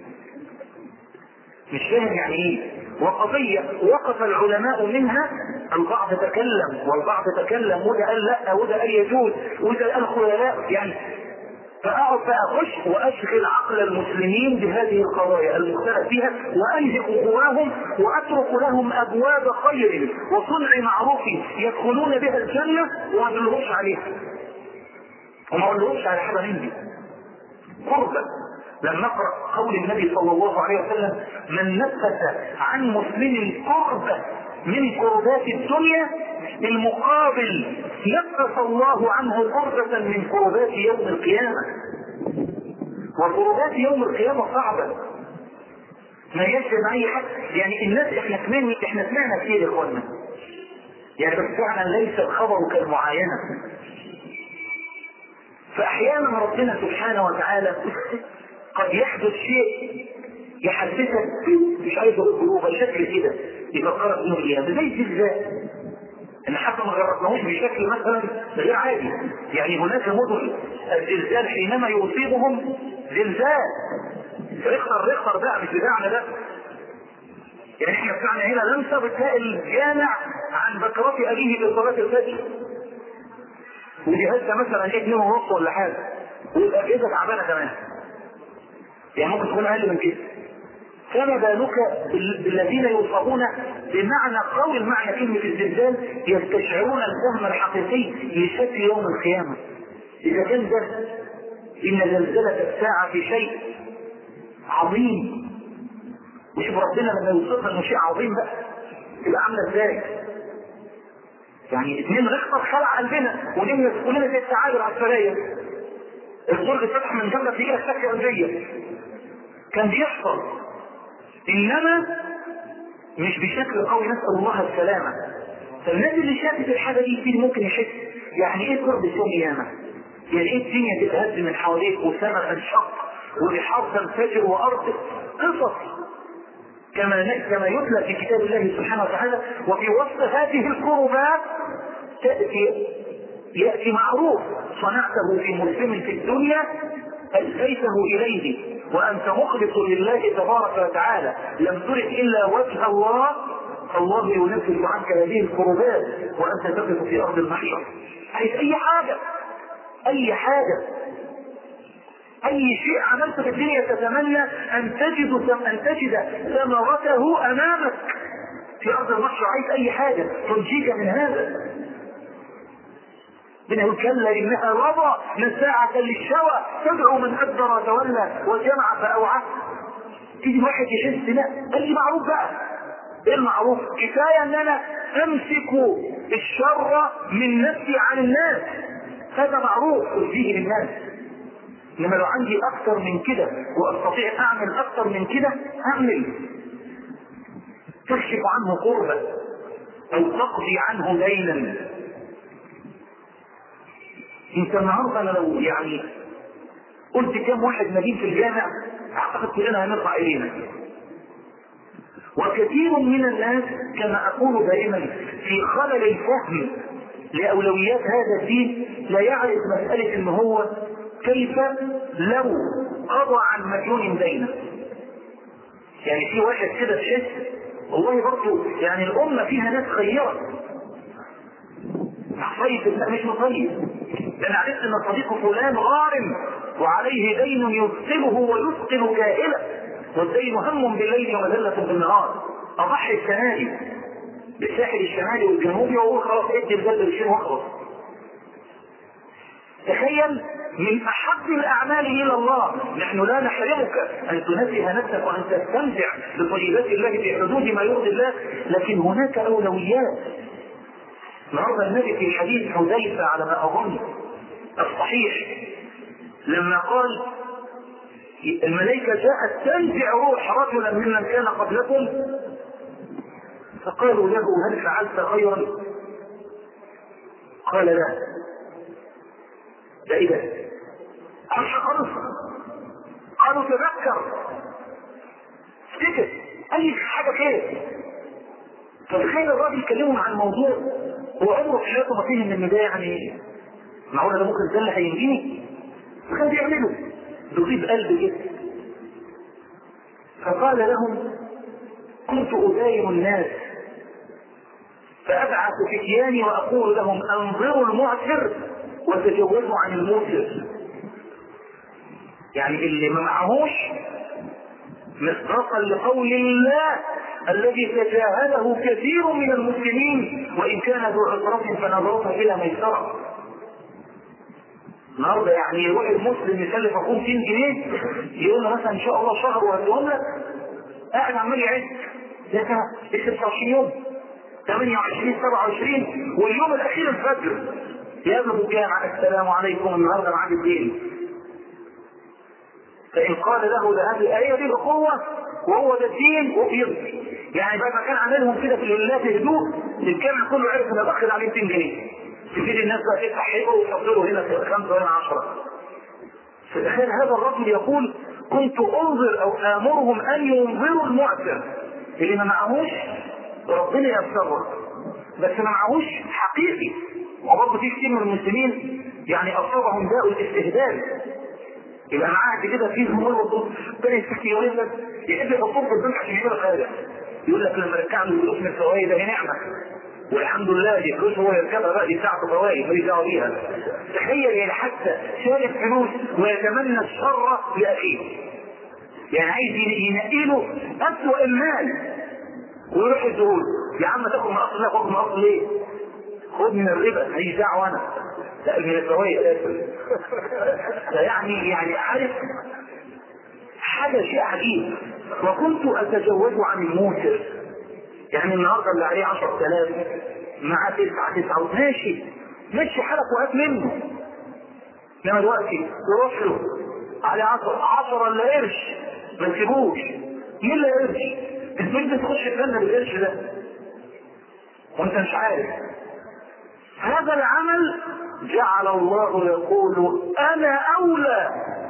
مش فاهم يعني ايه. وقضية وقف العلماء منها، البعض تكلم والبعض تكلم، وده قال لا وده قال يجوز وده قال خيلاء يعني. فاقعد بقى اخش واشغل عقل المسلمين بهذه القضايا المختلف فيها، وانهك قواهم واترك لهم ابواب خير وصنع معروف يدخلون بها الجنة، وما اقولهمش عليها وما اقولهمش على حاجة من دي قربة. لما نقرأ قول النبي صلى الله عليه وسلم: من نفس عن مسلم قربة من قربات الدنيا، المقابل نفس الله عنه قربة من قربات يوم القيامة. وقربات يوم القيامة صعبة ما يجب اي حد. يعني الناس احنا سمعنا احنا سمعنا كتير يا اخوانا، يعني بس فعلا ليس الخبر كالمعاينة. فاحيانا ربنا سبحانه وتعالى قد يحدث شيء يحدثك مش عايز اقول بشكل كده يفكرك انه اياه، زي الزلزال ان حتى ما جربناهوش بشكل مثلا غير عادي. يعني هناك مدن الزلزال حينما يصيبهم زلزال ريختر ريختر بقى مش بتاعنا ده. يعني احنا بتاعنا هنا لمسه بتلاقي الجامع عن بكرة ابيه بصلاة الفجر، وجهازها مثلا اتنين ونص ولا حاجه، ويبقى اجهزه تعبانه كمان، يعني ممكن تكون اقل من كده. فما بالك بالذين يوصفون بمعنى قول معنى كلمة الزلزال، يستشعرون الفهم الحقيقي لشكل يوم القيامة. إذا كان ده إن زلزلة الساعة في شيء عظيم، وشوف ربنا لما يوصفنا إنه شيء عظيم بقى تبقى عاملة إزاي. يعني اثنين ريختر خلع قلبنا ودي كلنا زي التعادل العسكرية، البرج فتح من جنب تيجي السكة قلبية كان بيحصل، انما مش بشكل قوي، نسأل الله السلامة. فالناس اللي شافت الحاجة دي فيه ممكن يحس يعني ايه قرب يوم قيامة، يعني ايه الدنيا تتهز من حواليك وسماء تنشق وبحار تنفجر وارض قصص كما كما يتلى في كتاب الله سبحانه وتعالى. وفي وسط هذه الكربات تأتي يأتي معروف صنعته في مسلم في الدنيا ألفيته إليه وأنت مخلص لله تبارك وتعالى، لم ترد إلا وجه الله، الله ينفذ عنك هذه الكربات وأنت تقف في أرض المحشر. عايز أي حاجة أي حاجة أي شيء عملته في الدنيا تتمنى أن تجد أن تجد ثمرته أمامك في أرض المحشر. عايز أي حاجة تنجيك من هذا. بنه كلا إنها رضى نساعة للشوى تدعو من أدبر وتولى وجمع فأوعى. تيجي واحد يحس لا قال لي معروف بقى. ايه المعروف؟ كفاية ان انا امسك الشر من نفسي عن الناس، هذا معروف أجيه للناس. لما لو عندي اكتر من كده واستطيع اعمل اكتر من كده اعمل. تكشف عنه قربة او تقضي عنه دينا. انت النهارده انا لو يعني قلت كم واحد مدين في الجامع اعتقد كلنا هنرفع الينا. وكثير من الناس كما اقول دائما في خلل الفهم لاولويات هذا الدين لا يعرف مسألة ان هو كيف لو قضى عن مديون دينه. يعني في واحد كده تحس والله برضه يعني الامة فيها ناس خيرة صيف مش مصيف. لأن عرفت ان صديق فلان غارم وعليه دين يثقله ويثقل كاهله، والدين هم بالليل ومذلة بالنهار. اضحي السنة بالساحل الشمالي والجنوبي وهو خلاص ادي الجد الشيء واخلص. تخيل من احب الاعمال الى الله. نحن لا نحرمك ان تنزه نفسك وان تستمتع بطيبات الله في حدود ما يرضي الله، لكن هناك اولويات. النهارده النبي في حديث حذيفه على ما اظن الصحيح لما قال الملائكة جاءت تنزع روح رجلا ممن كان قبلكم فقالوا له هل فعلت خيرا؟ قال لا. ده ايه ده؟ مش خالص. قالوا تذكر افتكر اي حاجه خير. فتخيل الراجل يكلمهم عن موضوع هو عمره في حياته ما فهم ان ده يعني معقوله ده ممكن ده اللي هينجيني، فكان بيعمله بيضيب قلب كده. فقال لهم كنت أداين الناس فأبعث فتياني وأقول لهم أنظروا المعسر وتجوزوا عن الموسر. يعني اللي ما معهوش مصداقا لقول الله الذي تجاهله كثير من المسلمين وإن كان ذو عسرة فنظرته إلى ميسرة. النهارده يعني يروح المسلم يكلف اخوه مئتين جنيه يقول له مثلا ان شاء الله شهر وهديهم لك، قاعد عمال يعد ده ستة وعشرين يوم ثمانية وعشرين سبعة وعشرين واليوم الاخير الفجر يقابله الجامع السلام عليكم النهارده معاد الدين. فان قال له ده هذه الايه دي الاخوه وهو ده الدين وبيرضي يعني بعد ما كان عاملهم كده في الليلات هدوء الجامع كله عرف انه باخد عليه مئتين جنيه تجيب الناس بقى تفتح حقه ويفضلوا هنا في خمسة وهنا عشرة. فتخيل هذا الرجل يقول كنت انظر او امرهم ان ينظروا المعسر اللي ما معهوش ربنا يبصره بس ما معهوش حقيقي. وبرضه في كتير من المسلمين يعني اصابهم داء الاستهدال يبقى معاه كده في همول وضوء تاني يستحكي يقول لك يحب يحطوه في الدنيا عشان يعملوا حاجه يقول لك لما رجع له فلوس من الفوائد ده نعمه والحمد لله دي فلوس هو يركبها بقى دي ساعته فوائد ماليش دعوه بيها. تخيل يعني حتى شارب فلوس ويتمنى الشر لاخيه يعني عايز ينقي له اسوء المال ويروح يديهوله يا عم تاخد من اصل خد من اصل ليه؟ خد من الربا ماليش دعوه انا لا من الفوائد اسف. يعني يعني عارف حاجه شيء عجيب. وكنت اتجوز عن الموسر يعني النهارده اللي عليه عشرة آلاف مع تسعة تسعة ماشي ماشي حالك وقت منه لما دلوقتي يروح له على عشرة عشرة الا قرش ما تسيبوش مين اللي قرش؟ انت انت تخش الجنه بالقرش ده وانت مش عارف. هذا العمل جعل الله يقول انا اولى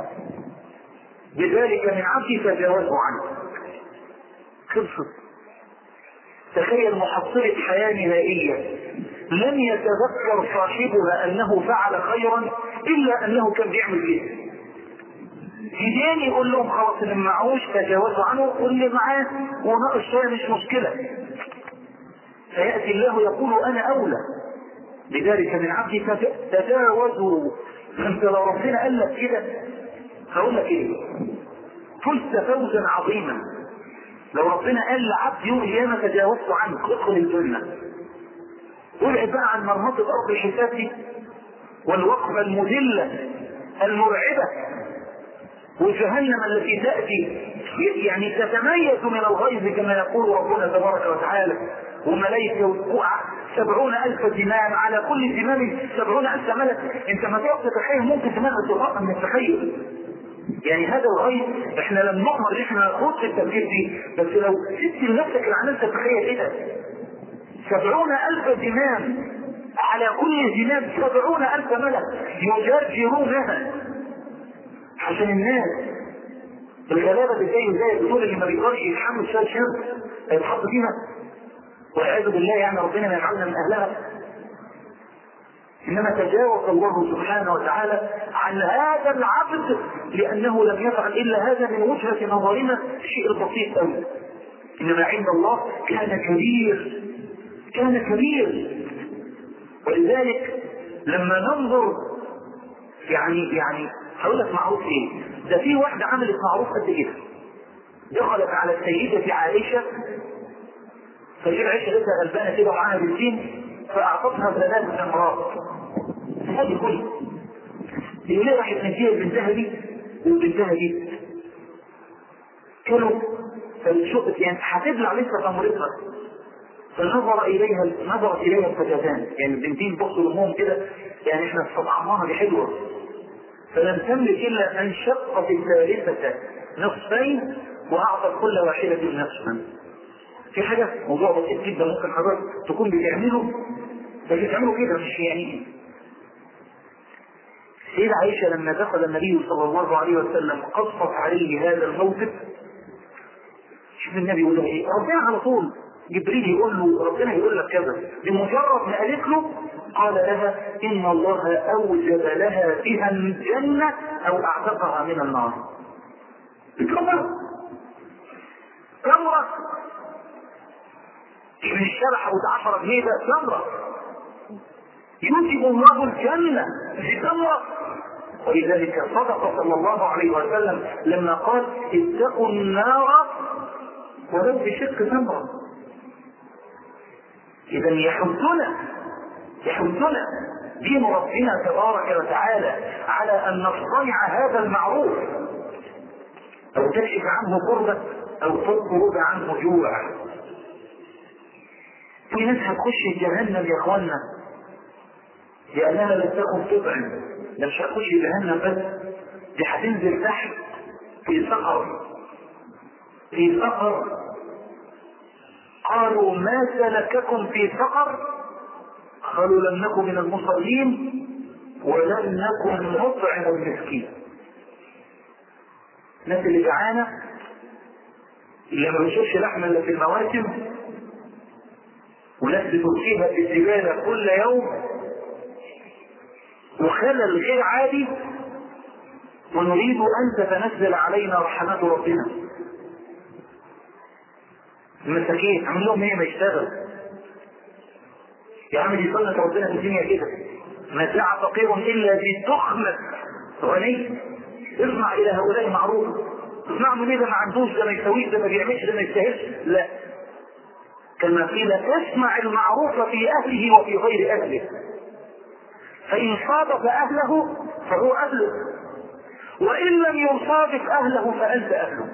بذلك من عبدي تجاوزوا عنه. خلصت. تخيل محصلة حياة نهائية لم يتذكر صاحبها انه فعل خيرا الا انه كان بيعمل كده. يدين يقول لهم خلاص اللي معهوش تجاوزوا عنه واللي معاه وناقص شويه مش مشكله. فياتي الله يقول انا اولى بذلك من عبدي تجاوزوا. فانت لو ربنا قال لك كده هقول لك ايه؟ فزت فوزا عظيما. لو ربنا قال لعبد يوم القيامه تجاوزت عنك ادخل الجنه. ابعد بقى عن مرمطه ارض الحساب دي والوقفه المذله المرعبه وجهنم التي تاتي يعني تتميز من الغيظ كما يقول ربنا تبارك وتعالى وملائكه وقوع سبعون الف زمام على كل زمام سبعون الف ملك. انت ما تقعد تتخيل ممكن دماغك تغطى من التخيل. يعني هذا الغيظ احنا لم نؤمر ان احنا نخوض في التفكير دي بس لو سبت لنفسك العنان تتخيل ايه ده؟ سبعون الف زمام على كل زمام سبعون الف ملك يجرجرونها عشان الناس الغلابه اللي زي زي الدول اللي ما بيقدرش يتحمل شويه شمس هيتحط فيها والعياذ بالله يعني ربنا ما يجعلنا من اهلها. انما تجاوز الله سبحانه وتعالى عن هذا العبد لانه لم يفعل الا هذا من وجهه نظرنا الشيء البسيط قوي. انما عند الله كان كبير كان كبير. ولذلك لما ننظر يعني يعني هقول لك معروف ايه؟ ده في واحده عملت معروف قد كده دخلت على السيده عائشه فجيب عائشه لسه غلبانه كده ومعاها بنتين فاعطتها ثلاث امراض هذه كلها يقول لها راحت نديها بنتها دي وبنتها دي كانوا فالشقت يعني هتبلع لسه تمرتها فنظر اليها نظرت اليها الفتاتان يعني البنتين بصوا لامهم كده يعني احنا استطعمناها دي حلوه فلم تملك الا ان شقت الثالثه نصفين واعطت كل واحده نصفا. في حاجة موضوع بسيط جدا ممكن حضرتك تكون بتعمله بس بتعمله كده مش يعني. سيدة عائشة لما دخل النبي صلى الله عليه وسلم قصت عليه هذا الموقف، شوف النبي يقول له ايه، ربنا على طول جبريل يقول له ربنا يقول لك كذا، بمجرد ما قالت له قال لها ان الله اوجب لها بها الجنة او اعتقها من النار. بتكبر تمرة من الشبح وتعشر جنيه ده تمرة يوجب الله الجنة في تمرة. ولذلك صدق صلى الله عليه وسلم لما قال اتقوا النار ولو بشق تمرة. إذا يحثنا يحثنا دين ربنا تبارك وتعالى على أن نصطنع هذا المعروف، أو تكشف عنه قربة أو تطرد عنه جوع. في ناس هتخش جهنم يا اخوانا لأنها لم تكن تطعم، مش هتخش جهنم بس، دي هتنزل تحت في سقر في سقر. قالوا ما سلككم في سقر؟ قالوا لم نكن من المصلين ولم نكن نطعم المسكين. الناس اللي جعانه اللي ما بيشوفش لحمه الا في المواسم، وناس بتلقيها في الزباله كل يوم، وخلل غير عادي، ونريد ان تتنزل علينا رحمات ربنا. المساكين عمل لهم ايه؟ ما يشتغل يا عم، دي سنة ربنا في الدنيا كده. ما جاء فقير الا بتخمة غني. اسمع الى هؤلاء معروف، اسمع من ايه ده ما عندوش، ده ما يسويش، ده ما بيعملش، ده ما يستاهلش. لا، كما قيل اسمع المعروف في اهله وفي غير اهله، فان صادف اهله فهو اهله، وان لم يصادف اهله فانت اهله.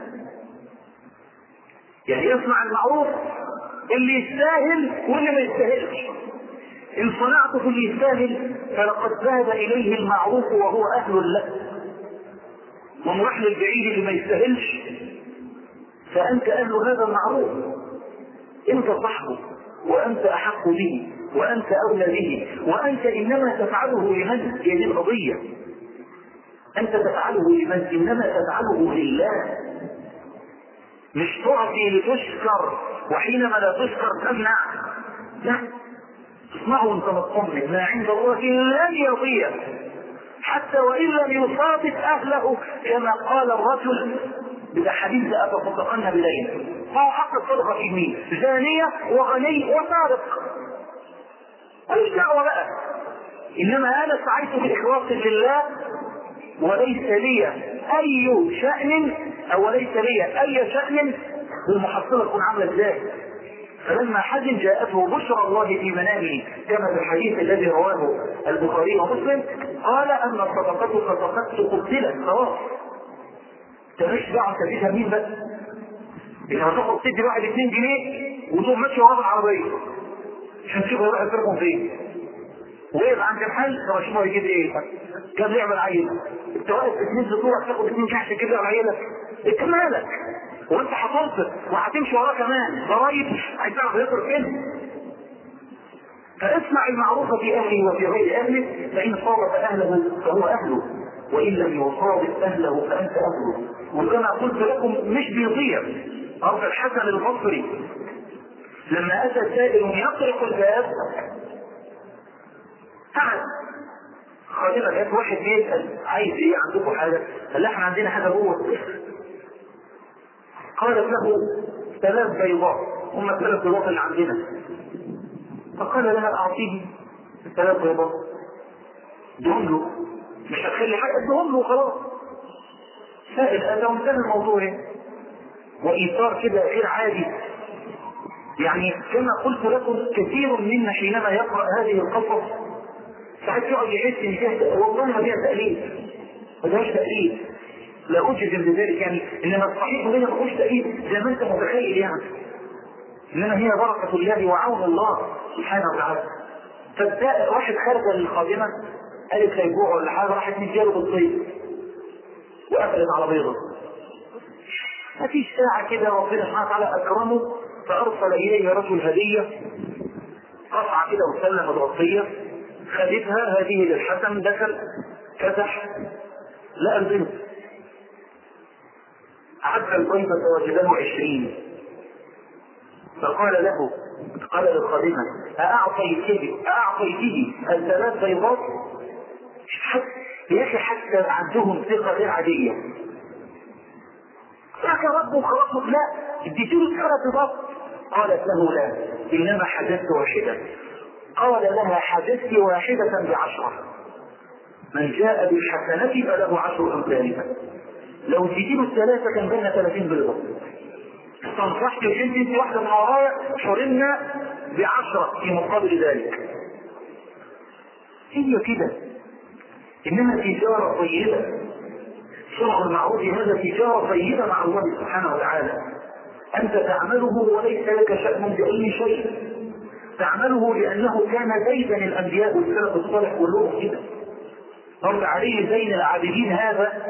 يعني اسمع المعروف اللي يستاهل واللي ما يستاهلش. ان صنعته في اللي يستاهل فلقد ذهب اليه المعروف وهو اهل له، ومن راح للبعيد اللي ما يستاهلش فانت اهل هذا المعروف. انت صاحبه وانت احق به وانت اولى به، وانت انما تفعله لمن؟ هي دي القضيه. انت تفعله لمن؟ انما تفعله لله. مش تعطي لتشكر وحينما لا تشكر تمنع. لا، اسمعوا وانت مطمن، ما عند الله لن يضيع حتى وان لم يصادف اهله، كما قال الرجل بدا حديث اتصدقن بليل، فهو حق الصدقه في مين؟ زانيه وغني وسارق، ماليش دعوه بقى، انما انا سعيت باخلاص لله، وليس لي اي شأن او ليس لي اي شأن والمحصلة تكون عاملة ازاي. فلما حزن جاءته بشرى الله في منامه كما في الحديث الذي رواه البخاري ومسلم، قال ان صدقتك فقد قتلت خلاص، تمش دعوه تديها مين بس. اذا هتاخد تدي واحد اتنين جنيه وتقوم ماشي ورا العربيه عشان تشوف هيروح يصرفهم فين، ويبقى عند الحل طب اشوفه يجيب ايه؟ كان يعمل عيل، انت واقف اتنين زطوره تاخد اتنين كحش كده عيلك، انت مالك؟ وانت هتنصت وهتمشي وراه كمان ضرايب، هيتعرف يصرف فين؟ فاسمع المعروف في اهله وفي غير اهله، فان صادف اهله فهو اهله، وان لم يصادف اهله فانت اهله. وكما قلت لكم مش بيضيع. ارض الحسن البصري لما اتى سائل يطرق الباب تعال خادمة جات واحد بيسأل عايز ايه عندكم حاجة؟ قال احنا عندنا حاجة جوه. قالت له ثلاث بيضات، هم الثلاث بيضات اللي عندنا. فقال لها اعطيه الثلاث بيضات، ادهم له، مش هتخلي حاجة، ادهم له وخلاص. سائل قال له انتهى الموضوع ايه؟ وايثار كده غير عادي. يعني كما قلت لكم كثير منا حينما يقرأ هذه القصص ساعات يقعد يحس ان فيها، والله ما فيها تأليف، ما فيهاش تأليف، لا أجزم بذلك يعني، انما الصحيح هنا ما فيهوش تأليف زي ما انت متخيل يعني، انما هي بركة الله وعون الله سبحانه وتعالى. فبدأ واحد خارج للخادمة قالت لا يجوع ولا حاجة، راحت مدياله بالطيب وقفلت على بيضة. مفيش ساعة كده ربنا سبحانه وتعالى أكرمه فارسل اليه رجل هديه قطعه كده وسله متغطيه، خدتها هذه للحسن، دخل كزح لقى البنت، عد البيضة فوجده عشرين، فقال له، قال للخادمة أأعطيته أأعطيته الثلاث بيضات؟ يا أخي حتى عندهم ثقة غير عادية. لك ربك ربك لا اديتوا له ثلاث بيضات؟ قالت له لا، إنما حدثت واحدة. قال لها حدثت واحدة بعشرة، من جاء بالحسنة فله عشر أمثالها، لو اديتوا الثلاثة كان بيننا ثلاثين بيضة. استنصحت وشلت انت واحدة من ورايا، حرمنا بعشرة في مقابل ذلك. هي كده. انما تجارة طيبة، صنع المعروف هذا تجارة طيبة مع الله سبحانه وتعالى، انت تعمله وليس لك شأن بأي شيء، تعمله لانه كان ديدا الانبياء والسلف الصالح كلهم كده. رد عليه زين العابدين هذا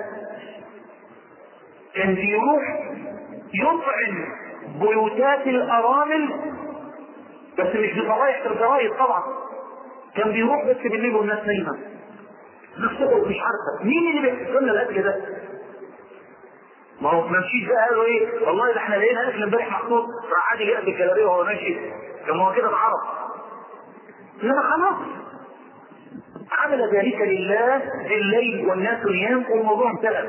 كان بيروح يطعم بيوتات الارامل، بس مش بفرايح الجرايد طبعا، كان بيروح بس بالليل والناس نايمه، نفسه مش عارفه مين اللي بيحط لنا الاكل ده. ما هو ما مشيش بقى قالوا ايه والله ده احنا لقينا اكل امبارح محطوط، راح عادي جاء بالكلاريه وهو ماشي، كما هو كده اتعرف. انما خلاص عمل ذلك لله بالليل والناس نيام والموضوع انتهى.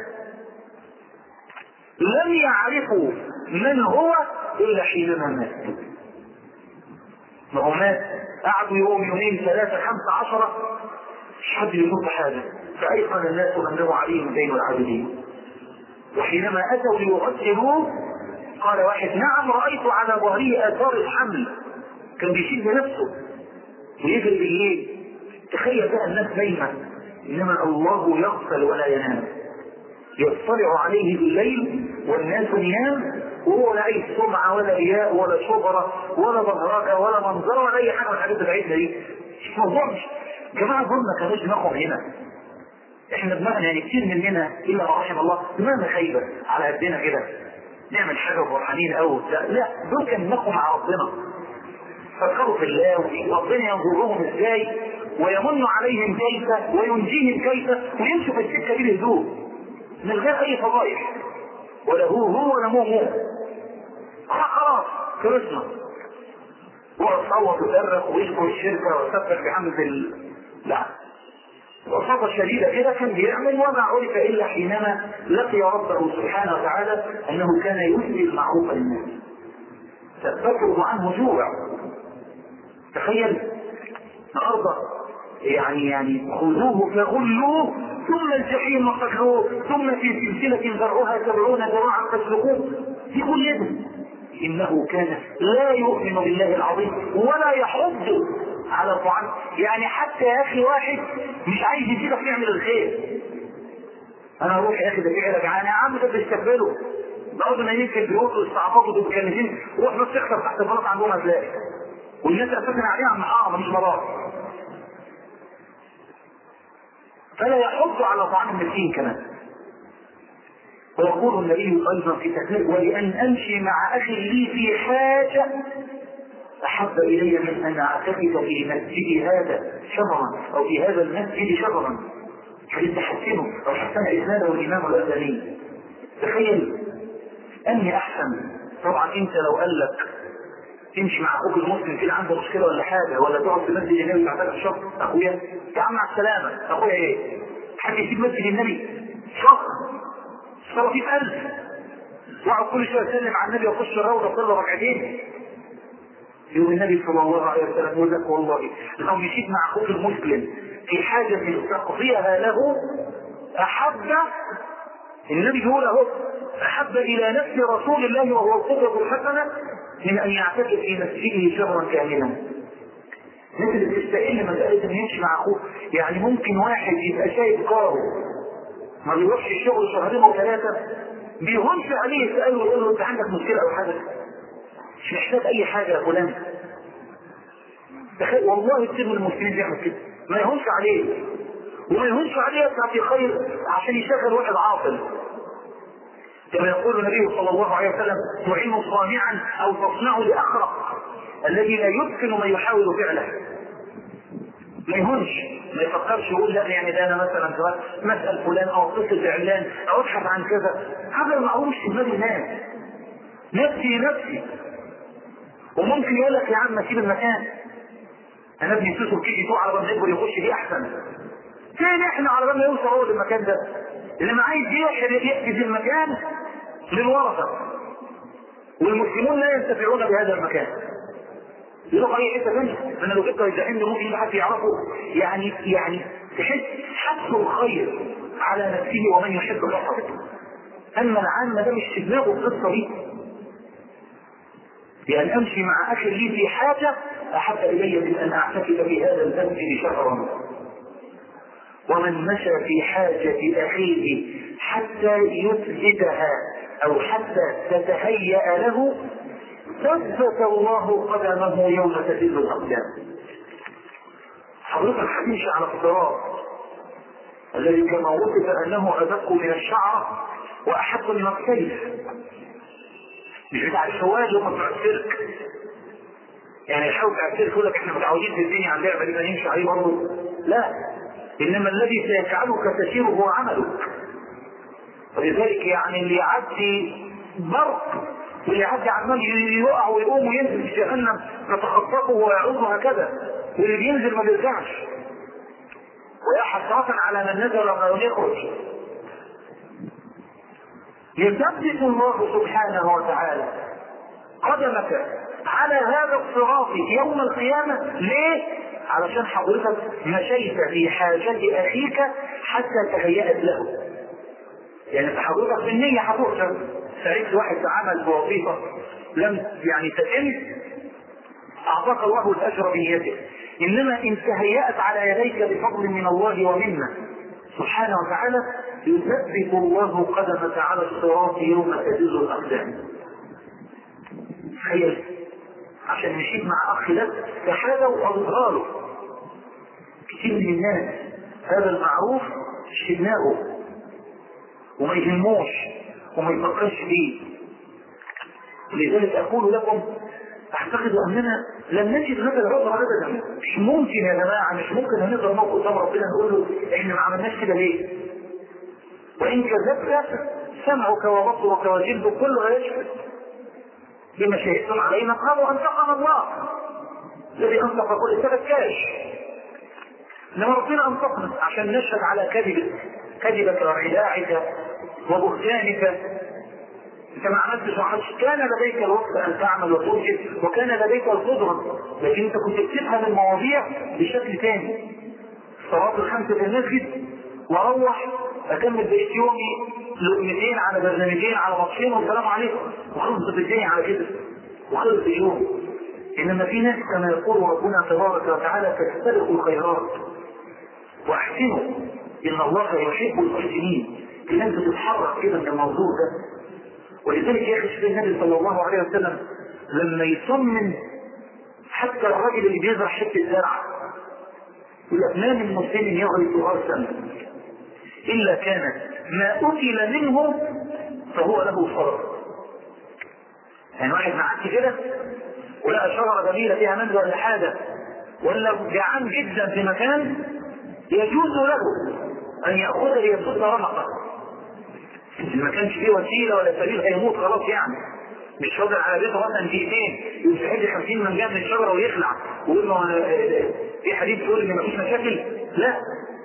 لم يعرفوا من هو الا حينما مات. ما هو مات قعدوا يوم يومين ثلاثة خمسة عشرة مش حد يشوف حاجة، فأيقن الناس أنه عليهم دين العابدين. وحينما أتوا ليغسلوه قال واحد نعم رأيت على ظهره آثار الحمل، كان بيشيل بنفسه ويجري بالليل. تخيل بقى الناس نايمة، إنما الله يغسل ولا ينام، يطلع عليه بالليل والناس نيام، وهو لا اي سمعه ولا رياء ولا شهره ولا بهرجه ولا منظره ولا اي حاجه من الحاجات بتاعتنا دي. مش موضوع، مش جماعه دول ما كانوش دماغهم هنا. احنا دماغنا يعني كتير مننا الا ما رحم الله دماغنا خايبه على قدنا كده، نعمل حاجه وفرحانين قوي. لا لا، دول كان دماغهم مع ربنا، فكروا في الله وربنا ينظرهم ازاي ويمن عليهم كيف وينجيهم كيف، ويمشوا في السكه دي بهدوء من غير اي فضائح، ولا هو هو ولا مو مو. خلاص خلصنا. هو صوت وصرخ ويشكر الشركه وسبح بحمد ال... لا، وصفه شديده كده كان بيعمل، وما عرف الا حينما لقي ربه سبحانه وتعالى انه كان يسري المعروف للناس، تتبعد عنه جوع. تخيل النهارده يعني يعني خذوه فغلوه ثم الجحيم صلوه ثم في سلسلة ذرعها سبعون ذراعا فاسلكوه. في كل يد إنه كان لا يؤمن بالله العظيم ولا يحض على الطعام. يعني حتى يا أخي واحد مش عايز يجيبك يعمل الخير، أنا أروح يا أخي ده في رجعان يا عم ده بيستقبله بعض ما يمكن البيوت واستعبطوا بالكلمتين روح بس تخسر تحت البلاط عندهم هتلاقي، والناس أساسا عليها عن محارم مش مرار، فلا يحض على طعام المسكين كمان. ويقول النبي ايضا في تكليف ولان امشي مع اخي لي في حاجه احب الي من ان اعتكف في مسجدي هذا شهرا او في هذا المسجد شهرا، حديث تحسنه او حسن اسناده الامام الالباني. تخيل اني احسن. طبعا انت لو قال لك تمشي مع اخوك المسلم كده عنده مشكله ولا حاجه، ولا تقعد في مسجد النبي بعد شهر، اخويا يا عم مع السلامه، اخويا ايه حد يسيب مسجد النبي شهر صار في قلب وقعد كل شويه يسلم على النبي ويخش الروضه صلى ركعتين. يقول النبي صلى الله عليه وسلم يقول لك والله لو مشيت مع اخوك المسلم في حاجه تقضيها له احب، النبي يقول اهو احب الى نفس رسول الله وهو القدوه الحسنه من ان يعتكف في مسجده شهرا كاملا. الناس اللي بتستقل مساله ان يمشي مع اخوه، يعني ممكن واحد يبقى شايف جاره ما بيروحش الشغل شهرين وثلاثه بيهونش عليه يساله ويقول له انت عندك مشكله او حاجه، مش محتاج اي حاجه يا فلان. تخيل والله كتير من المسلمين بيعمل كده، ما يهونش عليه وما يهونش عليه يطلع في خير عشان يشغل واحد عاطل. كما يقول النبي صلى الله عليه وسلم: تعين صانعا او تصنع لاخرق، الذي لا يتقن ما يحاول فعله. ما يهونش، ما يفكرش يقول لا يعني ده انا مثلا مسأل فلان او اتصل باعلان او ابحث عن كذا. هذا المعروف في دماغ الناس، نفسي نفسي. وممكن يقول لك: يا عم اسيب المكان، انا ابني سوسو كيجي فوق على باب يكبر يخش فيه احسن. فين احنا على باب ما يوصل هو للمكان ده؟ اللي ما عايز يحجز المكان للورثه، والمسلمون لا ينتفعون بهذا المكان. يروح اي حته ثانيه، انا لو جبت يزعمني ممكن يبحث يعرفه. يعني يعني تحس حث الخير على نفسه ومن يحب نصره. اما العامه ده مش في دماغه القصه دي، بأن أمشي مع أخي لي في حاجة أحب إلي من أن أعتكف في هذا المسجد شهرا. ومن مشى في حاجة أخيه حتى يثبتها أو حتى تتهيأ له ثبت الله قدمه يوم تزل الأقدام. حضرتك هتمشي على الصراط الذي كما وصف أنه أدق من الشعر وأحب من السيف، مش بتاع الشواذ وما بتاع السيرك. يعني الحوض بتاع السيرك يقول لك احنا متعودين في الدنيا على اللعبه دي نمشي عليه برضه، لا، انما الذي سيجعلك تسير هو عملك. ولذلك يعني اللي يعدي برق واللي يعدي عمال يقع ويقوم وينزل في جهنم تتخطفه ويعود هكذا، واللي بينزل ما بيرجعش، ويحسرة على من نزل وما يخرج. يثبت الله سبحانه وتعالى قدمك على هذا الصراط يوم القيامة. ليه؟ علشان حضرتك مشيت في حاجة أخيك حتى تهيأت له. يعني حضرتك بالنية هتؤثر، ساعدت واحد عمل بوظيفة لم يعني تتم، أعطاك الله الأجر بنيته. إنما إن تهيأت على يديك بفضل من الله ومنه سبحانه وتعالى يثبت الله قدمك على الصراط يوم تزل الأقدام. تخيل، عشان مشيت مع أخي ده كحاجة وأظهر له. كثير من الناس هذا المعروف شبناه وما يهموش وما يفكرش فيه. لذلك أقول لكم أعتقد أننا لم نجد هذا العذر أبدا. مش ممكن يا جماعة، مش ممكن هنقدر نقول قدام ربنا نقول له إحنا ما عملناش كده ليه؟ وإن كذبت سمعك وبصرك وجلدك كله يشهد بما شهدتم علينا قالوا أنطقنا الله الذي أنطق كل تبكاش. إنما ربنا أنطقنا عشان نشهد على كذبك كذبك وخداعك وبهتانك. انت ما عملتش وعملتش، كان لديك الوقت ان تعمل وتنجز وكان لديك القدرة، لكن انت كنت بتفهم المواضيع بشكل ثاني. صلاة الخمسة في المسجد واروح اكمل بقيت يومي لقمتين على برنامجين على ماتشين والسلام عليكم وخلصت الدنيا على كده وخلص اليوم. انما في ناس كما يقول ربنا تبارك وتعالى تستبق الخيرات واحسنوا ان الله يحب المحسنين. الناس بتتحرك كده من الموضوع ده. ولذلك يا اخي النبي صلى الله عليه وسلم لما يصمم حتى الراجل اللي بيزرع حته زرع يقول ما من مسلم يغرس غرسا الا كانت ما اكل منه فهو له صدقه. يعني واحد معدي كده ولقى شجره جميله فيها منزل ولا حاجه ولا جعان جدا في مكان يجوز له ان ياخذها ليصد رمقه. ما كانش فيه وسيله ولا سبيل هيموت خلاص، يعني مش قادر على بيته مثلا دقيقتين يستعد خمسين من جنب الشجره ويخلع ويقول له في حديث يقول ان مفيش مشاكل. لا،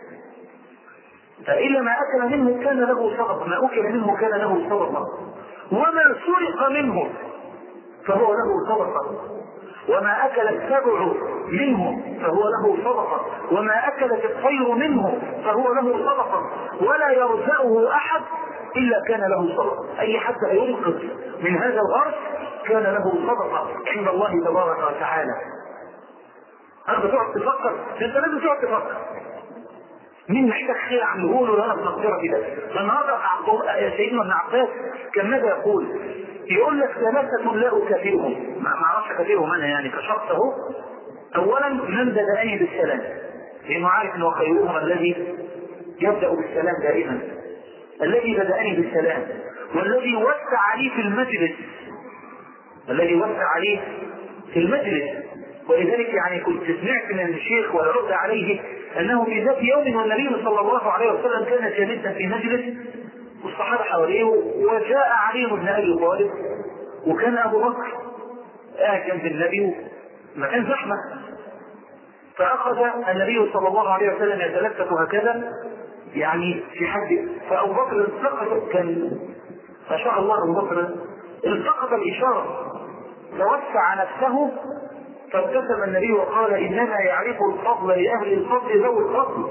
فإلا ما أكل منه كان له صدقة، ما أكل منه كان له صدقة، وما سرق منه فهو له صدقة، وما أكل السبع منه فهو له صدقة، وما أكلت الطير منه فهو له صدقة، ولا يرزقه أحد إلا كان له صدقة. أي حد ينقذ من هذا الغرس كان له صدقة عند الله تبارك وتعالى. أنت تقعد تفكر، أنت لازم تقعد تفكر مين محتاج خير عمله له لنا بمقدرة كده. فالنهارده سيدنا ابن عباس كان ماذا يقول؟ يقول لك ثلاثة لا أكافئهم، ما أعرفش أكافئهم أنا يعني كشخص أهو. أولا من بدأني بالسلام، لأنه عارف أنه خيرهم الذي يبدأ بالسلام دائما، الذي بدأني بالسلام والذي وسع عليه في المجلس، الذي وسع عليه في المجلس. ولذلك يعني كنت سمعت من الشيخ وعرض عليه انه في ذات يوم والنبي صلى الله عليه وسلم كان جالسا في مجلس والصحابه حواليه، وجاء علي بن ابي طالب وكان ابو بكر قاعد جنب النبي مكان زحمه، فاخذ النبي صلى الله عليه وسلم يتلفت هكذا يعني في حد، فابو بكر التقط، كان ما شاء الله ابو بكر التقط الاشاره فوسع نفسه، فابتسم النبي وقال انما يعرف الفضل لاهل الفضل ذوي الفضل.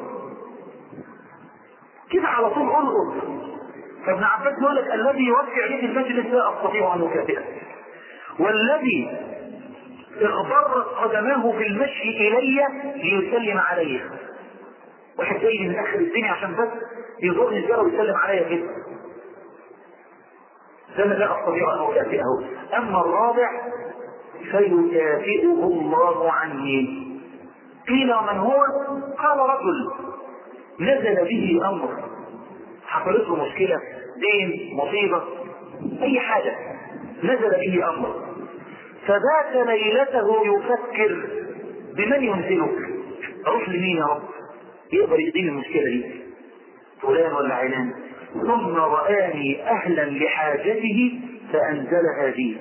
كده على طول القط. فابن عباس يقول لك الذي يوسع لي المجلس لا استطيع ان اكافئه، والذي اخضرت قدماه في المشي الي ليسلم علي، واحد جاي من اخر الدنيا عشان بس يزورني الزياره ويسلم عليا كده، ده لا استطيع ان اكافئه. اما الرابع فيكافئه الله عني. قيل ومن هو؟ قال رجل نزل به امر، حصلت له مشكله، دين، مصيبه، اي حاجه، نزل به امر، فبات ليلته يفكر بمن ينزلك، اروح لمين يا رب يقدر يقضي المشكله دي، فلان ولا علان؟ ثم رآني اهلا لحاجته فانزلها بي.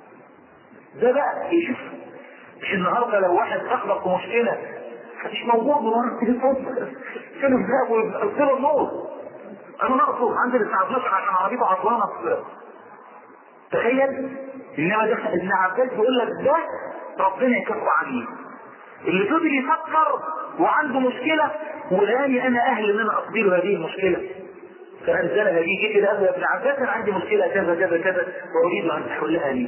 ده بقى يشوف، مش النهارده لو واحد اخبط في مشكله مش موجود من ورا التليفون فين الذهب ويقفلوا النور، انا ناقصه عندي الساعه اتناشر عشان عربيته عطلانه. تخيل. انما ده ابن عباس بيقول لك ده ربنا يكفر عني، اللي فضل يفكر وعنده مشكله ولاني انا اهل ان انا اقضي له هذه المشكله فانزلها لي. جيت الى ابن عباس انا عندي مشكله كذا كذا كذا واريد ان تحلها لي.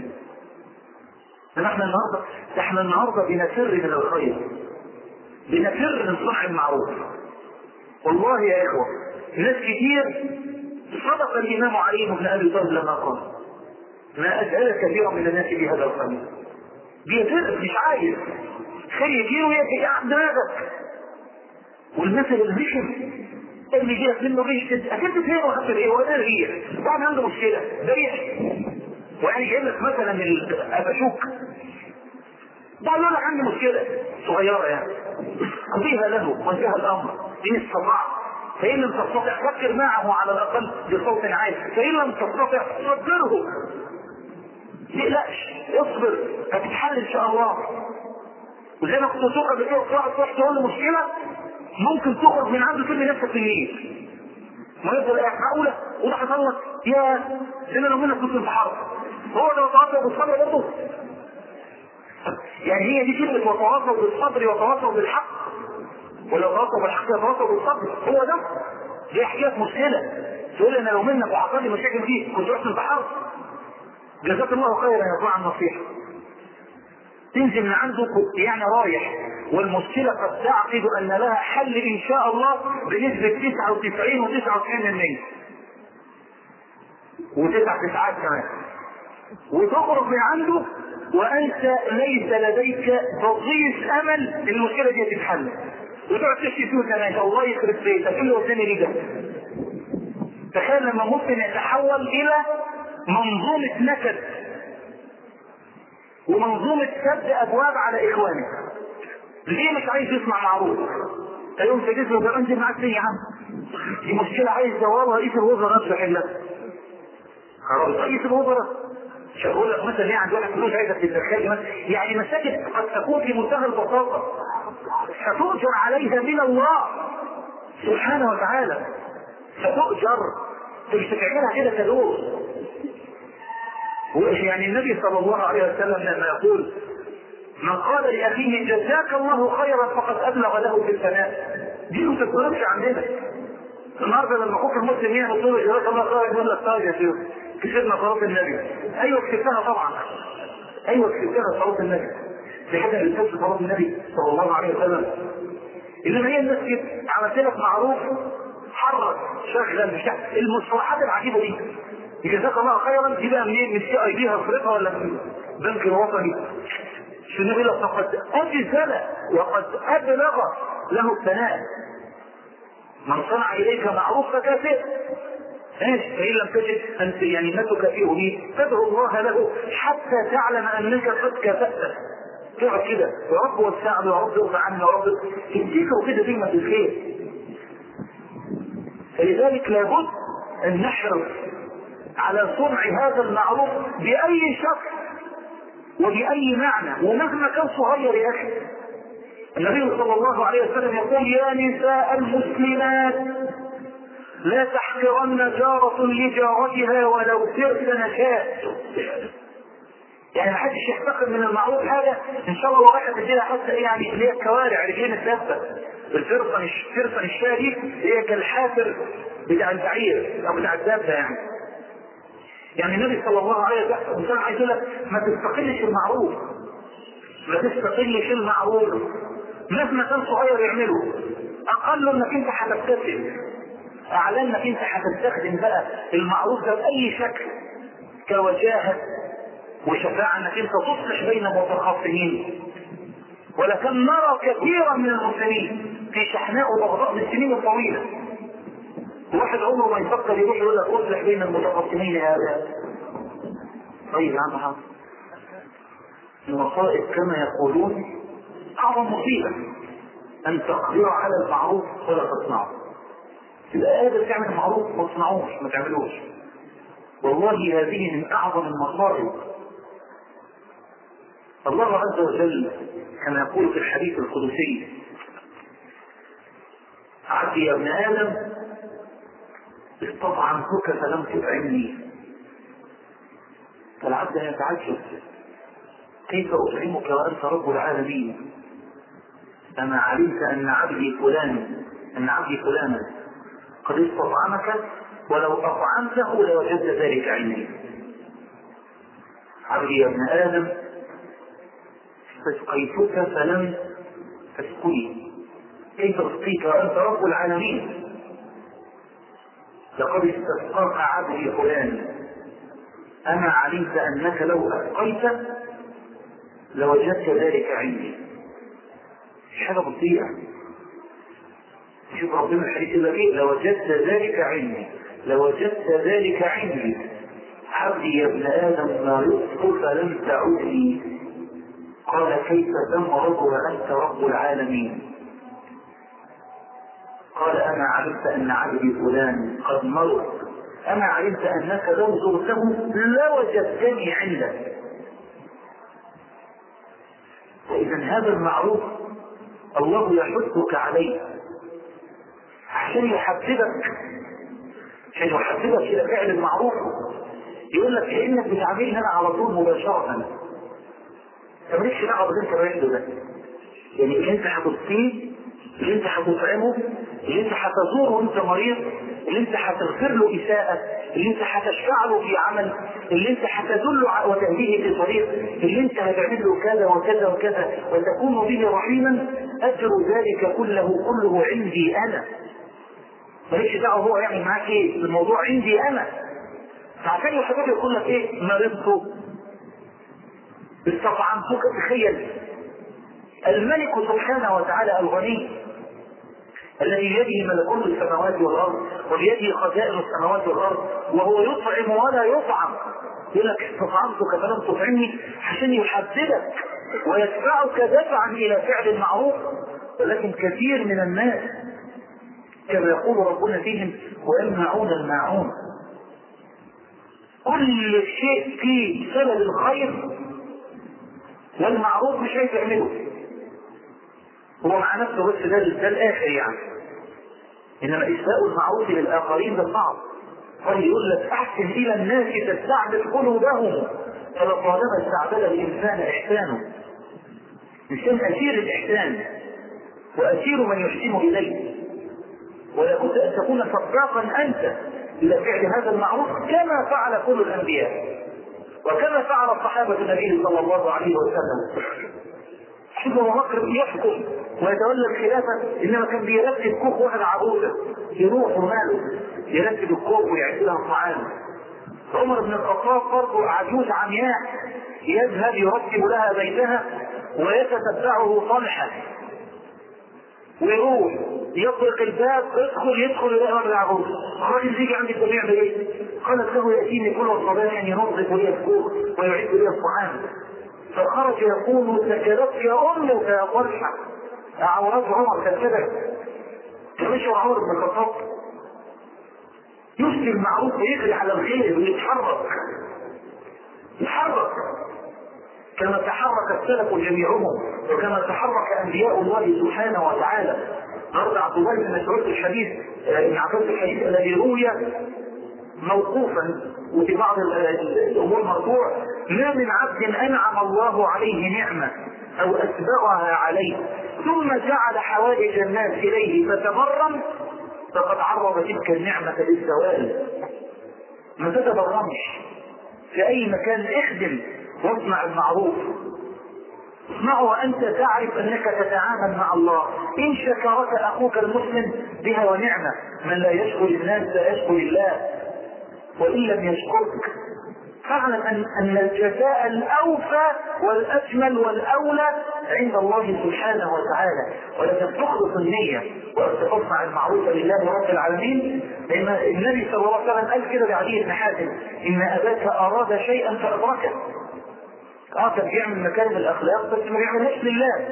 احنا النهارده احنا النهارده بنفر من الخير، بنفر من صنع المعروف. والله يا اخوه ناس كتير صدق الامام علي بن ابي طالب لما قال ما أسأل كثيرا من الناس بهذا الخير، بيترك مش عايز خير يجيه ويجي قاعد دماغك. والمثل الرخم اللي جاء منه ريح اكيد فين وحصل ايه ولا ريح طبعا عنده مشكله ده ريح، ويعني جايب لك مثلا الاباشوك ده يقول لك عندي مشكله صغيره يعني قضيها له وانتهى الامر ان استطاع، فان لم تستطع فكر معه على الاقل بصوت عالي، فان لم تستطع صدره تقلقش اصبر هتتحل ان شاء الله. وزي ما كنت تقرا بتوع واحد تروح تقول له مشكله ممكن تخرج من عنده ترمي نفسك في النيل ما يفضل قاعد معقوله وده حصل لك يا انا لو منك كنت انتحرت. هو ده يتواصل بالصبر برضه، يعني هي دي كلمه وتواصل بالصبر وتواصل بالحق، ولو تواصل بالحق يتواصل بالصبر هو ده. دي حكايه مشكله تقول انا لو منك وحصل لي مشاكل دي كنت رحت انتحرت. جزاك الله خيرا يا جماعه النصيحه. تنزل من عنده يعني رايح والمشكله قد تعقد ان لها حل ان شاء الله بنسبه تسعة وتسعين وتسعة وتسعين بالمئة وتسع تسعات كمان، وتخرج من عنده وانت ليس لديك بضيف امل ان المشكله دي تتحل، وتقعد تشتي فيه كمان الله يخرب بيتك اللي قدامي ليه ده. تخيل لما ممكن يتحول الى منظومه نكد ومنظومه سد ابواب على اخوانك. ليه مش عايز يسمع معروف؟ ايوه انت جيت له انزل معاك ليه يا عم؟ دي مشكله عايز جوابها رئيس الوزراء نفسه يحلها. رئيس الوزراء مش هقول لك مثلا ايه عند واحد فلوس عايزك تتدخل، يعني مساجد قد تكون في منتهى البساطه ستؤجر عليها من الله سبحانه وتعالى، ستؤجر مش تعملها كده كدور. يعني النبي صلى الله عليه وسلم لما يقول من قال لاخيه جزاك الله خيرا فقد ابلغ له في الثناء، دي ما تتطلبش عندنا. النهارده لما اخوك المسلم يعمل يقول له جزاك الله خيرا يقول لك طيب يا شيخ كسبنا صلاه النبي. ايوه كسبتها طبعا، ايوه كسبتها صلاه النبي، دي حاجه اللي بتكسب صلاه النبي صلى الله عليه وسلم. انما هي الناس كده عملت لك معروف حرك شغل مش المصطلحات العجيبه دي جزاك الله خيرا دي بقى منين؟ من سي اي بي هفرقها ولا من البنك الوطني؟ شو النبي له فقد اجزل وقد ابلغ له الثناء. من صنع اليك معروف فكافئ، ماشي، فإن لم تجد أنت يعني ما تكافئه به فادعو الله له حتى تعلم أنك قد كافأته. تقعد كده يا رب وسعني، يا رب ارضى عني، يا رب تفتكروا كده دايما بالخير. فلذلك لابد أن نحرص على صنع هذا المعروف بأي شكل وبأي معنى ومهما كان صغير يا أخي. النبي صلى الله عليه وسلم يقول يا نساء المسلمات لا تحقرن جارة لجارتها ولو فرس نشاء. يعني ما حدش يحتقر من المعروف حاجة ان شاء الله واحد تجيها حتى يعني اللي هي الكوارع رجلين الدابة. الفرصة الفرصة الشاة دي هي كالحافر بتاع البعير او بتاع الدابة يعني. يعني النبي صلى الله عليه وسلم عايز يقول لك ما تستقلش المعروف، ما تستقلش المعروف مهما كان صغير يعمله. اقل انك انت هتبتسم، اعلى انك انت هتستخدم بقى المعروف ده باي شكل كوجاهه وشفاعه انك انت تصلح بين متخاصمين. ولكن نرى كثيرا من المسلمين في شحناء وبغضاء بالسنين الطويله، واحد عمره ما يفكر يروح يقول لك اصلح بين المتخاصمين هذا. طيب يا عم حاضر، المصائب كما يقولون اعظم مصيبه ان تقدر على المعروف ولا تصنعه. يبقى قادر تعمل معروف ما تصنعوش، ما تعملوش. والله هذه من اعظم المصائب. الله عز وجل كما يقول في الحديث القدسي عبدي يا ابن ادم استطعمتك فلم تطعمني. فالعبد يتعجب كيف اطعمك وانت رب العالمين؟ اما علمت ان عبدي فلان ان عبدي فلانا قد استطعمك ولو اطعمته لوجدت ذلك عندي. عبدي يا ابن ادم فاسقيتك فلم تسقني. كيف اسقيك وانت رب العالمين؟ لقد استسقاك عبدي فلان اما علمت انك لو اسقيت لوجدت ذلك عندي. مش حاجه بسيطه. شوف ربنا الحديث يقول ايه؟ لوجدت ذلك عندي، لوجدت ذلك عندي. عبدي يا ابن ادم ما رزقك فلم تعودني. قال كيف تمرض وانت رب العالمين؟ قال اما علمت ان عبدي فلان قد مرض اما علمت انك لو زرته لوجدتني عندك. فاذا هذا المعروف الله يحثك عليه عشان يحببك، عشان يحببك الى فعل المعروف. يقول لك كانك بتعاملني انا على طول مباشره، مالكش دعوه باللي انت بعمله ده. يعني اللي انت هتبقيه، اللي انت هتطعمه، اللي انت هتزوره وانت مريض، اللي انت هتغفر له اساءه، اللي انت هتشفع له في عمل، اللي انت هتدله وتهديه في طريق، اللي انت هتعمل له كذا وكذا وكذا وتكون به رحيما، اجر ذلك كله كله عندي انا. مالكش دعوه هو يعمل معاك ايه، الموضوع عندي انا. فعشان يحبك يقول لك ايه؟ مرضته استطعمتك. تخيل الملك سبحانه وتعالى الغني الذي بيده ملكوت السماوات والارض وبيده خزائن السماوات والارض وهو يطعم ولا يطعم، يقول لك استطعمتك فلم تطعمني عشان يحببك ويدفعك دفعا الى فعل المعروف. ولكن كثير من الناس كما يقول ربنا فيهم ويمنعون الماعون. كل شيء فيه سبب الخير والمعروف مش عايز يعمله، هو مع نفسه بس. ده ده الاخر يعني. انما اساء المعروف للاخرين ده صعب. قال يقول لك احسن الى الناس تستعبد قلوبهم فلطالما استعبد الانسان احسانه. الانسان اسير الاحسان واسير من يحسن اليه، ولا بد ان تكون سباقا انت الى فعل هذا المعروف كما فعل كل الانبياء وكما فعل الصحابه النبي صلى الله عليه وسلم. شوف ابو بكر يحكم ويتولى الخلافه، انما كان بيرتب كوخ واحد عروسه يروح وماله يرتب الكوخ ويعد لها الطعام. عمر بن الخطاب برضه عجوز عمياء يذهب يرتب لها بيتها ويتتبعه طلحه ويروح يطرق الباب، ادخل يدخل يلاقي راجل عجوز. الراجل يجي عندي بيعمل ايه؟ قالت له ياتيني كل الصباح ينظف لي الكوخ ويعد لي الطعام. فخرج يقول سكرتك يا امك يا طلحه. عورات عمر كان كده، مش عمر بن الخطاب يفتي المعروف ويجري على الخير ويتحرك يتحرك كما تحرك السلف جميعهم وكما تحرك انبياء الله سبحانه وتعالى. أرض عبد الله بن مسعود الحديث ابن عباس الحديث الذي روي موقوفا وفي بعض الامور مرفوع: ما من عبد انعم الله عليه نعمه او اسبغها عليه ثم جعل حوائج الناس اليه فتبرم فقد عرض تلك النعمه للزوال. ما تتبرمش في اي مكان، اخدم واصنع المعروف. اصنعه وانت تعرف انك تتعامل مع الله. ان شكرك اخوك المسلم بها ونعمه، من لا يشكر الناس لا يشكر الله، وان لم يشكرك فاعلم ان ان الجزاء الاوفى والاجمل والاولى عند الله سبحانه وتعالى. ولكن تخلص النيه وتصنع المعروف لله رب العالمين، لان النبي صلى الله عليه وسلم قال كده لعلي بن حاتم: ان اباك اراد شيئا فادركه. اه كان بيعمل مكارم الاخلاق بس ما بيعملهاش لله.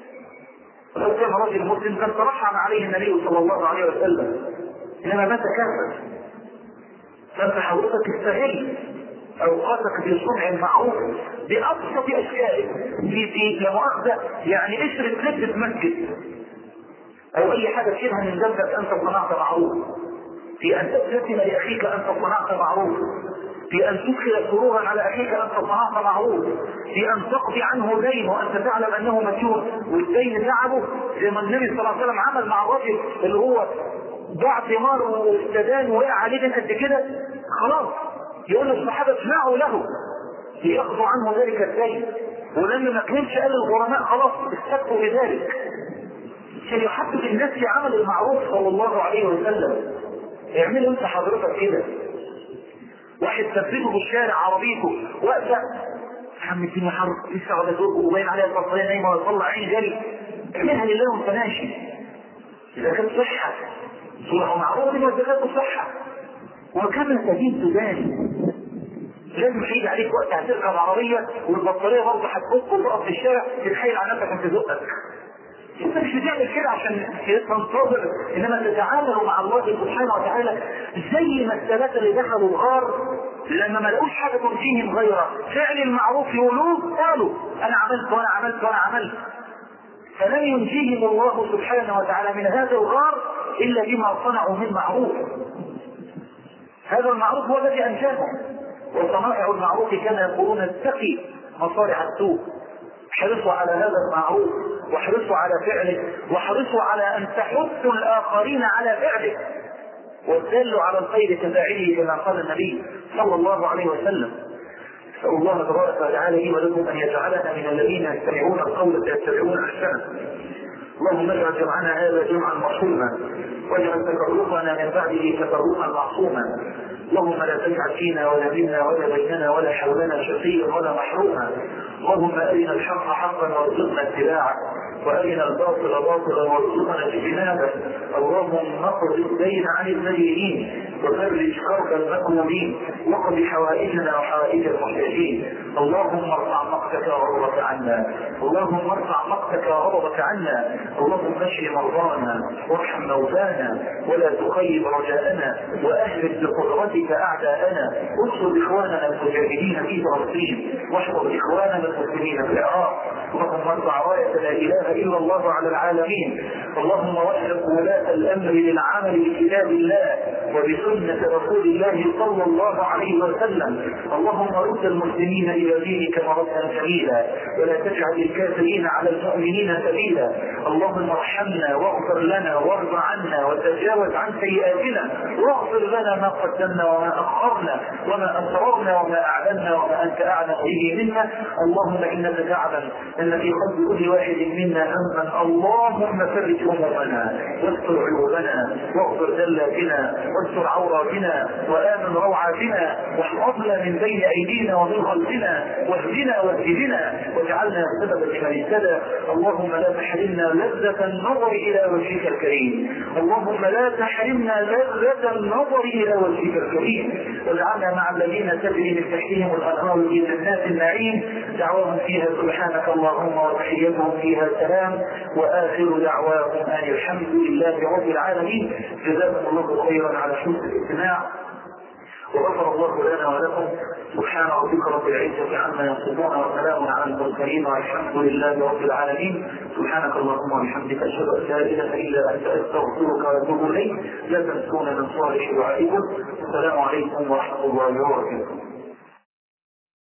لو كان راجل مسلم كان ترحم عليه النبي صلى الله عليه وسلم، انما مات كافر. فانت حضرتك تستغل اوقاتك بصنع المعروف بابسط اشكاله. في في لا مؤاخذه يعني اشرب لبس مسجد او اي حاجه تشيلها من ذنبك انت صنعت معروف. في ان تبتسم لاخيك انت صنعت معروف. في ان تدخل سرورا على اخيك انت صنعت معروف. في ان تقضي عنه دين وانت تعلم انه مديون والدين تعبه، زي ما النبي صلى الله عليه وسلم عمل مع الرجل اللي هو باع ثمار واستدان وقع عليه دين قد كده. خلاص يقول الصحابه اسمعوا له ليقضوا عنه ذلك الدين، ولما ما كانش قال الغرماء خلاص استكفوا بذلك. عشان يحبب الناس في عمل المعروف صلى الله عليه وسلم. اعملوا انت حضرتك كده. واحد ثبته في الشارع عربيته وقفه عم الدنيا حر لسه على ذوقه وباين عليها البطاريه نايمه ويطلع عين جري، اعملها لله وانت ماشي. اذا كانت صحه صلح معروف اذا كانت صحه، وكما تدين تدان. لازم يجي عليك وقت هتركب عربيه والبطاريه برضه هتفك وتقف في الشارع تتخيل على نفسك انت تزقك. انت مش بتعمل كده عشان تنتظر، انما تتعامل مع الله سبحانه وتعالى زي ما الثلاثه اللي دخلوا الغار لما ما لقوش حاجه تنجيهم غير فعل المعروف يقولوه قالوا انا عملت وانا عملت وانا عملت، فلن ينجيهم الله سبحانه وتعالى من هذا الغار الا بما صنعوا من معروف. هذا المعروف هو الذي انجاهم. وصنائع المعروف كما يقولون اتقي مصالح السوء. احرصوا على هذا المعروف واحرصوا على فعله واحرصوا على ان تحثوا الاخرين على فعله والدل على الخير كفاعله كما قال النبي صلى الله عليه وسلم. اسال الله تبارك وتعالى لي ولكم ان يجعلنا من الذين يستمعون القول فيتبعون احسنه. اللهم اجعل جمعنا هذا جمعا مرحوما واجعل تفرقنا من بعده تفرقا معصوما. اللهم لا تجعل فينا ولا منا ولا بيننا ولا حولنا شقيا ولا محروما. اللهم ارنا الحق حقا وارزقنا اتباعه وارنا الباطل باطلا وارزقنا اجتنابه. اللهم اقض الدين عن المدينين وفرج كرب المكروبين واقض حوائجنا وحوائج المحتاجين. اللهم ارفع مقتك وغضبك عنا. اللهم ارفع مقتك وغضبك عنا. اللهم اشف مرضانا وارحم موتانا ولا تخيب رجاءنا واهلك بقدرتك اعداءنا. انصر اخواننا المجاهدين في فلسطين واحفظ اخواننا المسلمين في العراق. اللهم ارفع رايه لا اله الا الله على العالمين. اللهم وفق ولاة الامر للعمل بكتاب الله وبسنه رسول الله صلى الله عليه وسلم. اللهم رد المسلمين الى دينك مردا جميلا ولا تجعل الكافرين على المؤمنين سبيلا. اللهم ارحمنا واغفر لنا وارض عنا وتجاوز عن سيئاتنا واغفر لنا ما قدمنا وما اخرنا وما اسررنا وما اعلنا وما انت اعلم به منا. اللهم انك تعلم ان في قلب كل واحد منا هما اللهم فرج همومنا واستر عيوبنا واغفر ذلاتنا واستر عوراتنا وآمن روعاتنا واحفظنا من بين أيدينا ومن خلفنا واهدنا واهدنا واجعلنا سببا لمن اهتدى. اللهم لا تحرمنا لذة النظر إلى وجهك الكريم، اللهم لا تحرمنا لذة النظر إلى وجهك الكريم، واجعلنا مع الذين تجري من تحتهم الأنهار في جنات النعيم دعواهم فيها سبحانك اللهم وتحيتهم فيها سلام وآخر دعواهم أن الحمد لله رب العالمين. جزاكم الله خيرا على حسن الاستماع وغفر الله لنا ولكم. سبحان ربك رب العزة عما يصفون وسلام على المرسلين والحمد لله رب العالمين. سبحانك اللهم وبحمدك أشهد أن لا إله إلا أنت أستغفرك وأتوب إليك. لا تنسون من صالح دعائكم. السلام عليكم ورحمة الله وبركاته.